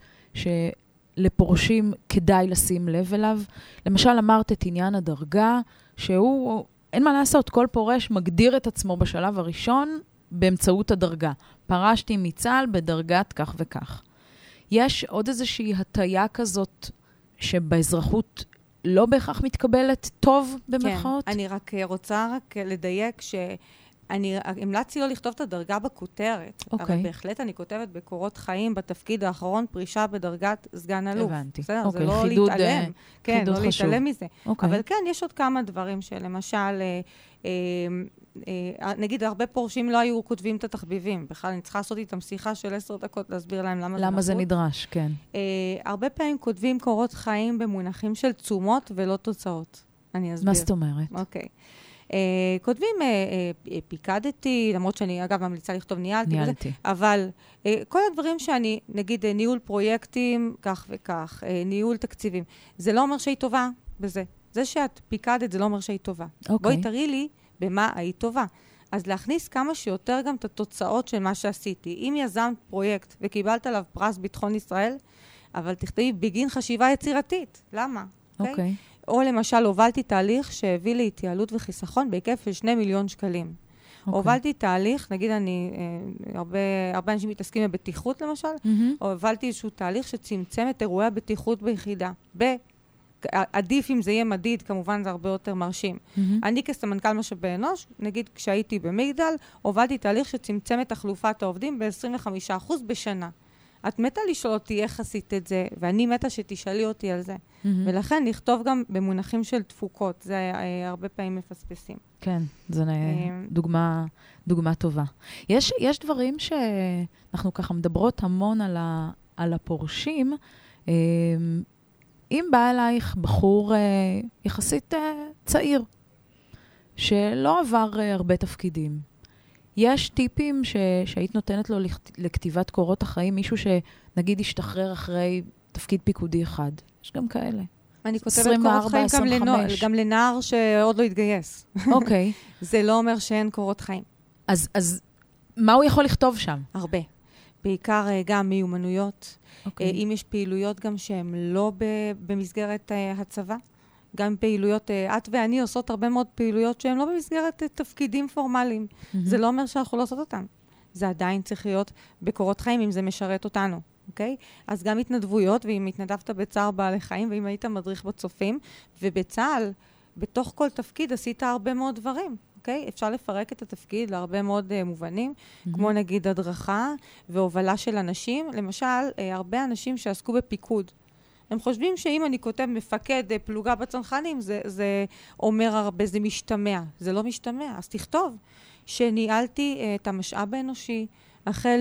שלפורשים כדאי לשים לב אליו. למשל, אמרת את עניין הדרגה, שהוא, אין מה לעשות, כל פורש מגדיר את עצמו בשלב הראשון באמצעות הדרגה. פרשתי מצה"ל בדרגת כך וכך. יש עוד איזושהי הטיה כזאת שבאזרחות לא בהכרח מתקבלת טוב במרכאות? כן, אני רק רוצה לדייק שאני המלצתי לא לכתוב את הדרגה בכותרת, אבל בהחלט אני כותבת בקורות חיים בתפקיד האחרון פרישה בדרגת סגן אלוף. הבנתי. בסדר, זה לא להתעלם. כן, לא להתעלם מזה. אבל כן, יש עוד כמה דברים שלמשל, נגיד, הרבה פורשים לא היו כותבים את התחביבים. בכלל, אני צריכה לעשות איתם שיחה של 10 דקות להסביר להם למה זה נדרש, כן. הרבה פעמים כותבים קורות חיים במונחים של תשומות ולא תוצאות. אני אסביר. מה זאת אומרת? אוקיי. כותבים, פיקדתי, למרות שאני, אגב, ממליצה לכתוב ניהלתי. אבל כל הדברים שאני, נגיד, ניהול פרויקטים, כך וכך, ניהול תקציבים, זה לא אומר שהיא טובה בזה. זה שאת פיקדת, זה לא אומר שהיא טובה. בואי תראי לי במה היית טובה. אז להכניס כמה שיותר גם את התוצאות של מה שעשיתי. אם יזמת פרויקט וקיבלת עליו פרס ביטחון ישראל, אבל תכתבי בגין חשיבה יצירתית. למה? אוקיי. או למשל, הובלתי תהליך שהביא להתייעלות וחיסכון בהיקף של 2 מיליון שקלים. הובלתי תהליך, נגיד הרבה אנשים מתעסקים בבטיחות למשל, הובלתי איזשהו תהליך שצמצם את אירועי הבטיחות ביחידה. עדיף אם זה יהיה מדיד, כמובן זה הרבה יותר מרשים. אני כסמנכ"ל משאבי אנוש, נגיד כשהייתי במגדל, הובלתי תהליך שצמצם את תחלופת העובדים ב-25% בשנה. את מתה לשאול אותי איך עשית את זה, ואני מתה שתשאלי אותי על זה. ולכן לכתוב גם במונחים של תפוקות, זה הרבה פעמים מפספסים. כן, זו דוגמה טובה. יש דברים שאנחנו ככה מדברות המון על הפורשים. אם בא אלייך בחור יחסית צעיר, שלא עבר הרבה תפקידים, יש טיפים שהיית נותנת לו לכתיבת קורות החיים, מישהו שנגיד ישתחרר אחרי תפקיד פיקודי אחד. יש גם כאלה. אני כותבת קורות חיים גם לנער שעוד לא התגייס. אוקיי. זה לא אומר שאין קורות חיים. אז מה הוא יכול לכתוב שם? הרבה. בעיקר גם מיומנויות. אם יש פעילויות גם שהן לא במסגרת הצבא, גם פעילויות, את ואני עושות הרבה מאוד פעילויות שהן לא במסגרת תפקידים פורמליים. זה לא אומר שאנחנו לא עושות אותן. זה עדיין צריך להיות בקורות חיים אם זה משרת אותנו. אוקיי? אז גם התנדבויות, ואם התנדבת בצער בעלי חיים, ואם היית מדריך בצופים, ובצה"ל, בתוך כל תפקיד עשית הרבה מאוד דברים. אוקיי? אפשר לפרק את התפקיד להרבה מאוד מובנים, כמו נגיד הדרכה והובלה של אנשים. למשל, הרבה אנשים שעסקו בפיקוד. הם חושבים שאם אני כותב מפקד פלוגה בצנחנים, זה אומר הרבה, זה משתמע. זה לא משתמע. אז תכתוב שניהלתי את המשאב האנושי, החל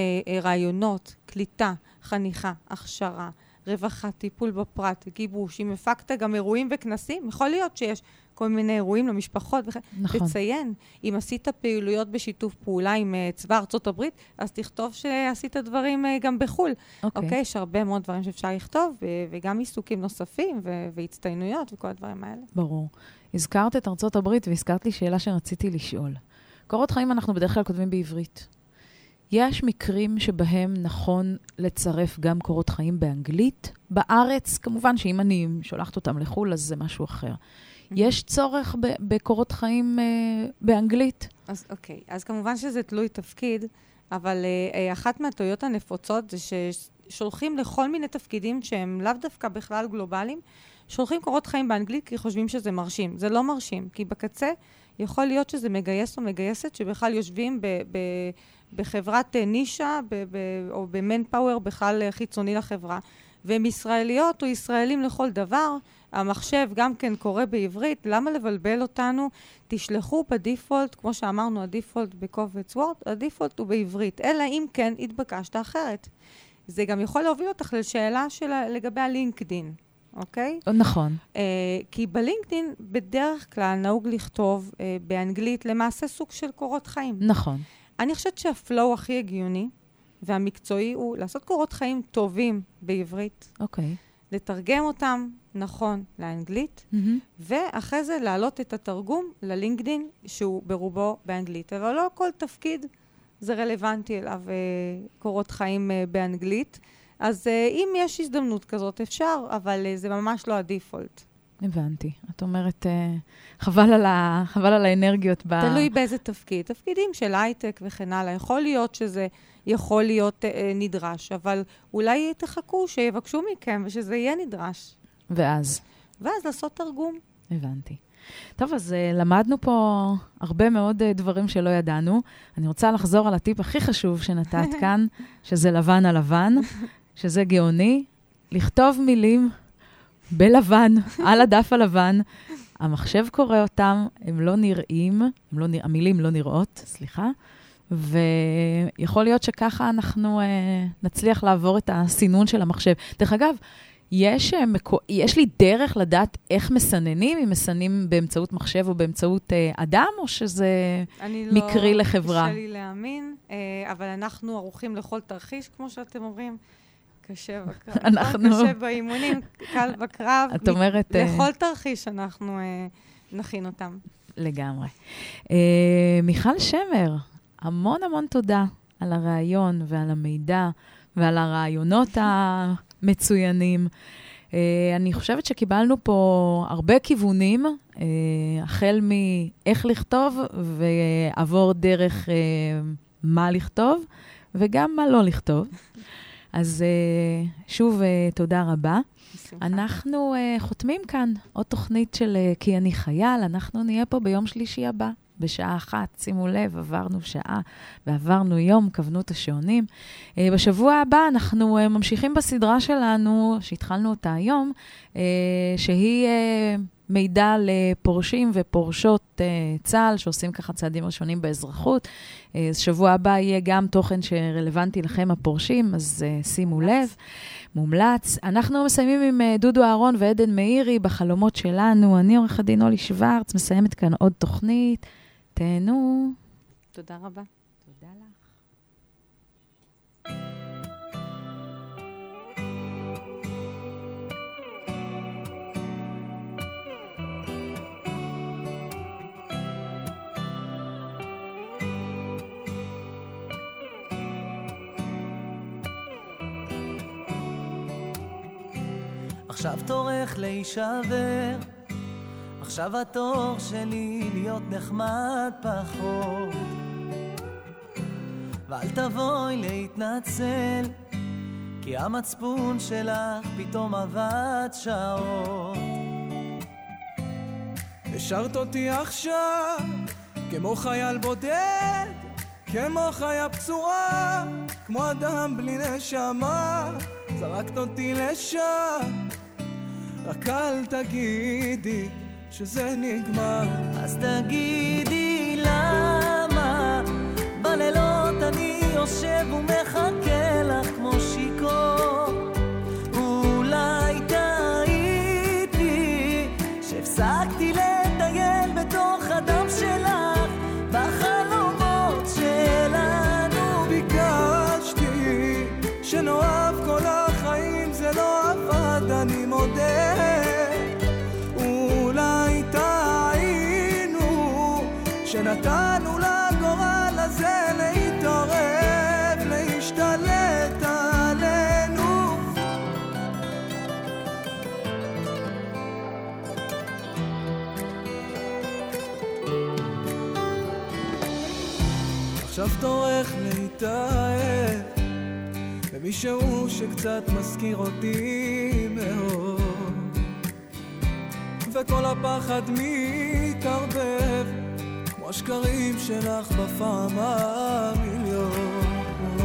מרעיונות, קליטה, חניכה, הכשרה, רווחה, טיפול בפרט, גיבוש, אם הפקת גם אירועים וכנסים, יכול להיות שיש כל מיני אירועים למשפחות. נכון. תציין, אם עשית פעילויות בשיתוף פעולה עם צבא ארצות הברית, אז תכתוב שעשית דברים גם בחול. אוקיי, יש הרבה מאוד דברים שאפשר לכתוב, וגם עיסוקים נוספים, והצטיינויות וכל הדברים האלה. ברור. הזכרת את ארצות הברית, והזכרת לי שאלה שרציתי לשאול. קורות חיים אנחנו בדרך כלל כותבים בעברית. יש מקרים שבהם נכון לצרף גם קורות חיים באנגלית. בארץ, כמובן שאם אני שולחת אותם לחול, אז זה משהו אחר. יש צורך בקורות חיים באנגלית? אז אוקיי, אז כמובן שזה תלוי תפקיד, אבל אחת מהטעויות הנפוצות זה ששולחים לכל מיני תפקידים שהם לאו דווקא בכלל גלובליים, שולחים קורות חיים באנגלית כי חושבים שזה מרשים. זה לא מרשים, כי בקצה יכול להיות שזה מגייס או מגייסת שבכלל יושבים בחברת נישה או במנפאוור בכלל חיצוני לחברה. והם ישראליות או ישראלים לכל דבר. המחשב גם כן קורא בעברית. למה לבלבל אותנו? תשלחו בדיפולט, כמו שאמרנו, הדיפולט בקובץ וורד, הדיפולט הוא בעברית. אלא אם כן התבקשת אחרת. זה גם יכול להוביל אותך לשאלה לגבי הלינקדין. אוקיי? נכון. כי בלינקדין בדרך כלל נהוג לכתוב באנגלית למעשה סוג של קורות חיים. נכון. אני חושבת שהפלואו הכי הגיוני והמקצועי הוא לעשות קורות חיים טובים בעברית. אוקיי. לתרגם אותם נכון לאנגלית, ואחרי זה להעלות את התרגום ללינקדין שהוא ברובו באנגלית. אבל לא כל תפקיד זה רלוונטי אליו קורות חיים באנגלית. אז אם יש הזדמנות כזאת אפשר, אבל זה ממש לא הדיפולט. הבנתי. את אומרת, חבל על האנרגיות תלוי באיזה תפקיד. תפקידים של הייטק וכן הלאה. יכול להיות שזה יכול להיות נדרש, אבל אולי תחכו שיבקשו מכם ושזה יהיה נדרש. ואז לעשות תרגום. הבנתי. טוב, אז למדנו פה הרבה מאוד דברים שלא ידענו. אני רוצה לחזור על הטיפ הכי חשוב שנתת כאן, שזה לבן על לבן, שזה גאוני. לכתוב מילים בלבן, על הדף הלבן. המחשב קורא אותם, הם לא נראים, המילים לא נראות, סליחה. ויכול להיות שככה אנחנו נצליח לעבור את הסינון של המחשב. דרך אגב, יש לי דרך לדעת איך מסננים, אם מסננים באמצעות מחשב או באמצעות אדם, או שזה מקרי לחברה? קשה לי להאמין, אבל אנחנו ערוכים לכל תרחיש, כמו שאתם אומרים. קשה בקרב. קשה באימונים, קל בקרב. את אומרת... לכל תרחיש אנחנו נכין אותם. לגמרי. מיכל שמר, המון המון תודה על הרעיון ועל המידע ועל הרעיונות המצוינים. אני חושבת שקיבלנו פה הרבה כיוונים, החל מאיך לכתוב ועבור דרך מה לכתוב, וגם מה לא לכתוב. אז שוב, תודה רבה. אנחנו חותמים כאן עוד תוכנית של כי אני חייל, אנחנו נהיה פה ביום שלישי הבא, בשעה 1, שימו לב, עברנו שעה ועברנו יום, כוונו את השעונים. בשבוע הבא אנחנו ממשיכים בסדרה שלנו, שהתחלנו אותה היום, שהיא מידע לפורשים ופורשות צה"ל, שעושים ככה צעדים ראשונים באזרחות. שבוע הבא יהיה גם תוכן שרלוונטי לכם הפורשים, אז שימו לב. מומלץ. אנחנו מסיימים עם דודו אהרון ועדן מאירי בחלומות שלנו. אני עורך הדין אולי שוורץ, מסיימת כאן עוד תוכנית. תהנו. תודה רבה. תודה לך. עכשיו תורך להישבר, עכשיו התור שלי להיות נחמד פחות, ואל תבואי להתנצל, כי המצפון שלך פתאום עבד שעות. השארת אותי עכשיו כמו חייל בודד, כמו חיה פצועה, כמו אדם בלי נשמה. זרקת אותי לשם, רק אל תגידי שזה נגמר. אז תגידי למה בלילות אני יושב ומחכה לך כמו שיקור. אולי טעיתי שהפסקתי לטייל בתוך הדם שלך, בחלומות שלנו. ביקשתי שנאהב כל החיים, זה לא עבד, אני מודה. אולי טעינו שנתנו לגורל הזה להתערב, להשתלט עלינו. עכשיו תורך להתאהב במישהו שקצת מזכיר אותי מאוד, וכל הפחד מתערבב כמו השקרים שלך בפעם המיליון.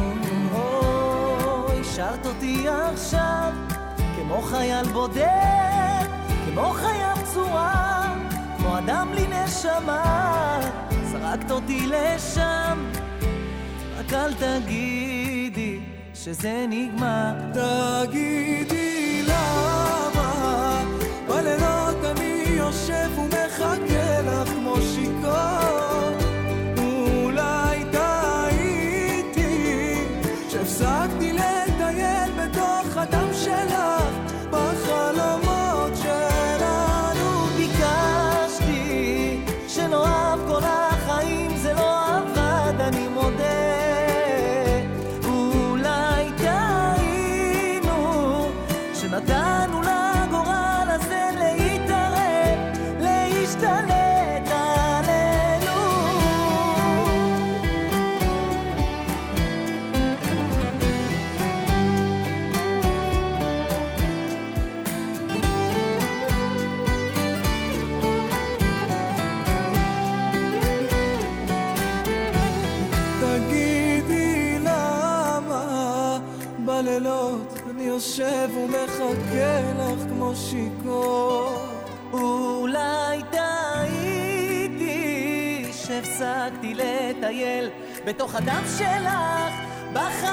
השארת אותי עכשיו כמו חייל בודד, כמו חיה פצועה, כמו אדם בלי נשמה. זרקת אותי לשם, רק אל תגידי שזה נגמר. תגידי למה בלילות אני יושב ומחכה לך כמו שיקור. אולי טעיתי שהפסקתי לטייל בתוך הדם שלך, בחלומות שלנו. ביקשתי שנאהב כל החיים, זה לא עבד, אני מודה. אולי טעינו שנתנו לגורל הזה להתערב, להשתלט עלינו. תגידי למה בלילות אני יושב ומחכה לך כמו שיקור. אולי טעיתי שהפסקתי לטייל בתוך הדם שלך, בחלומות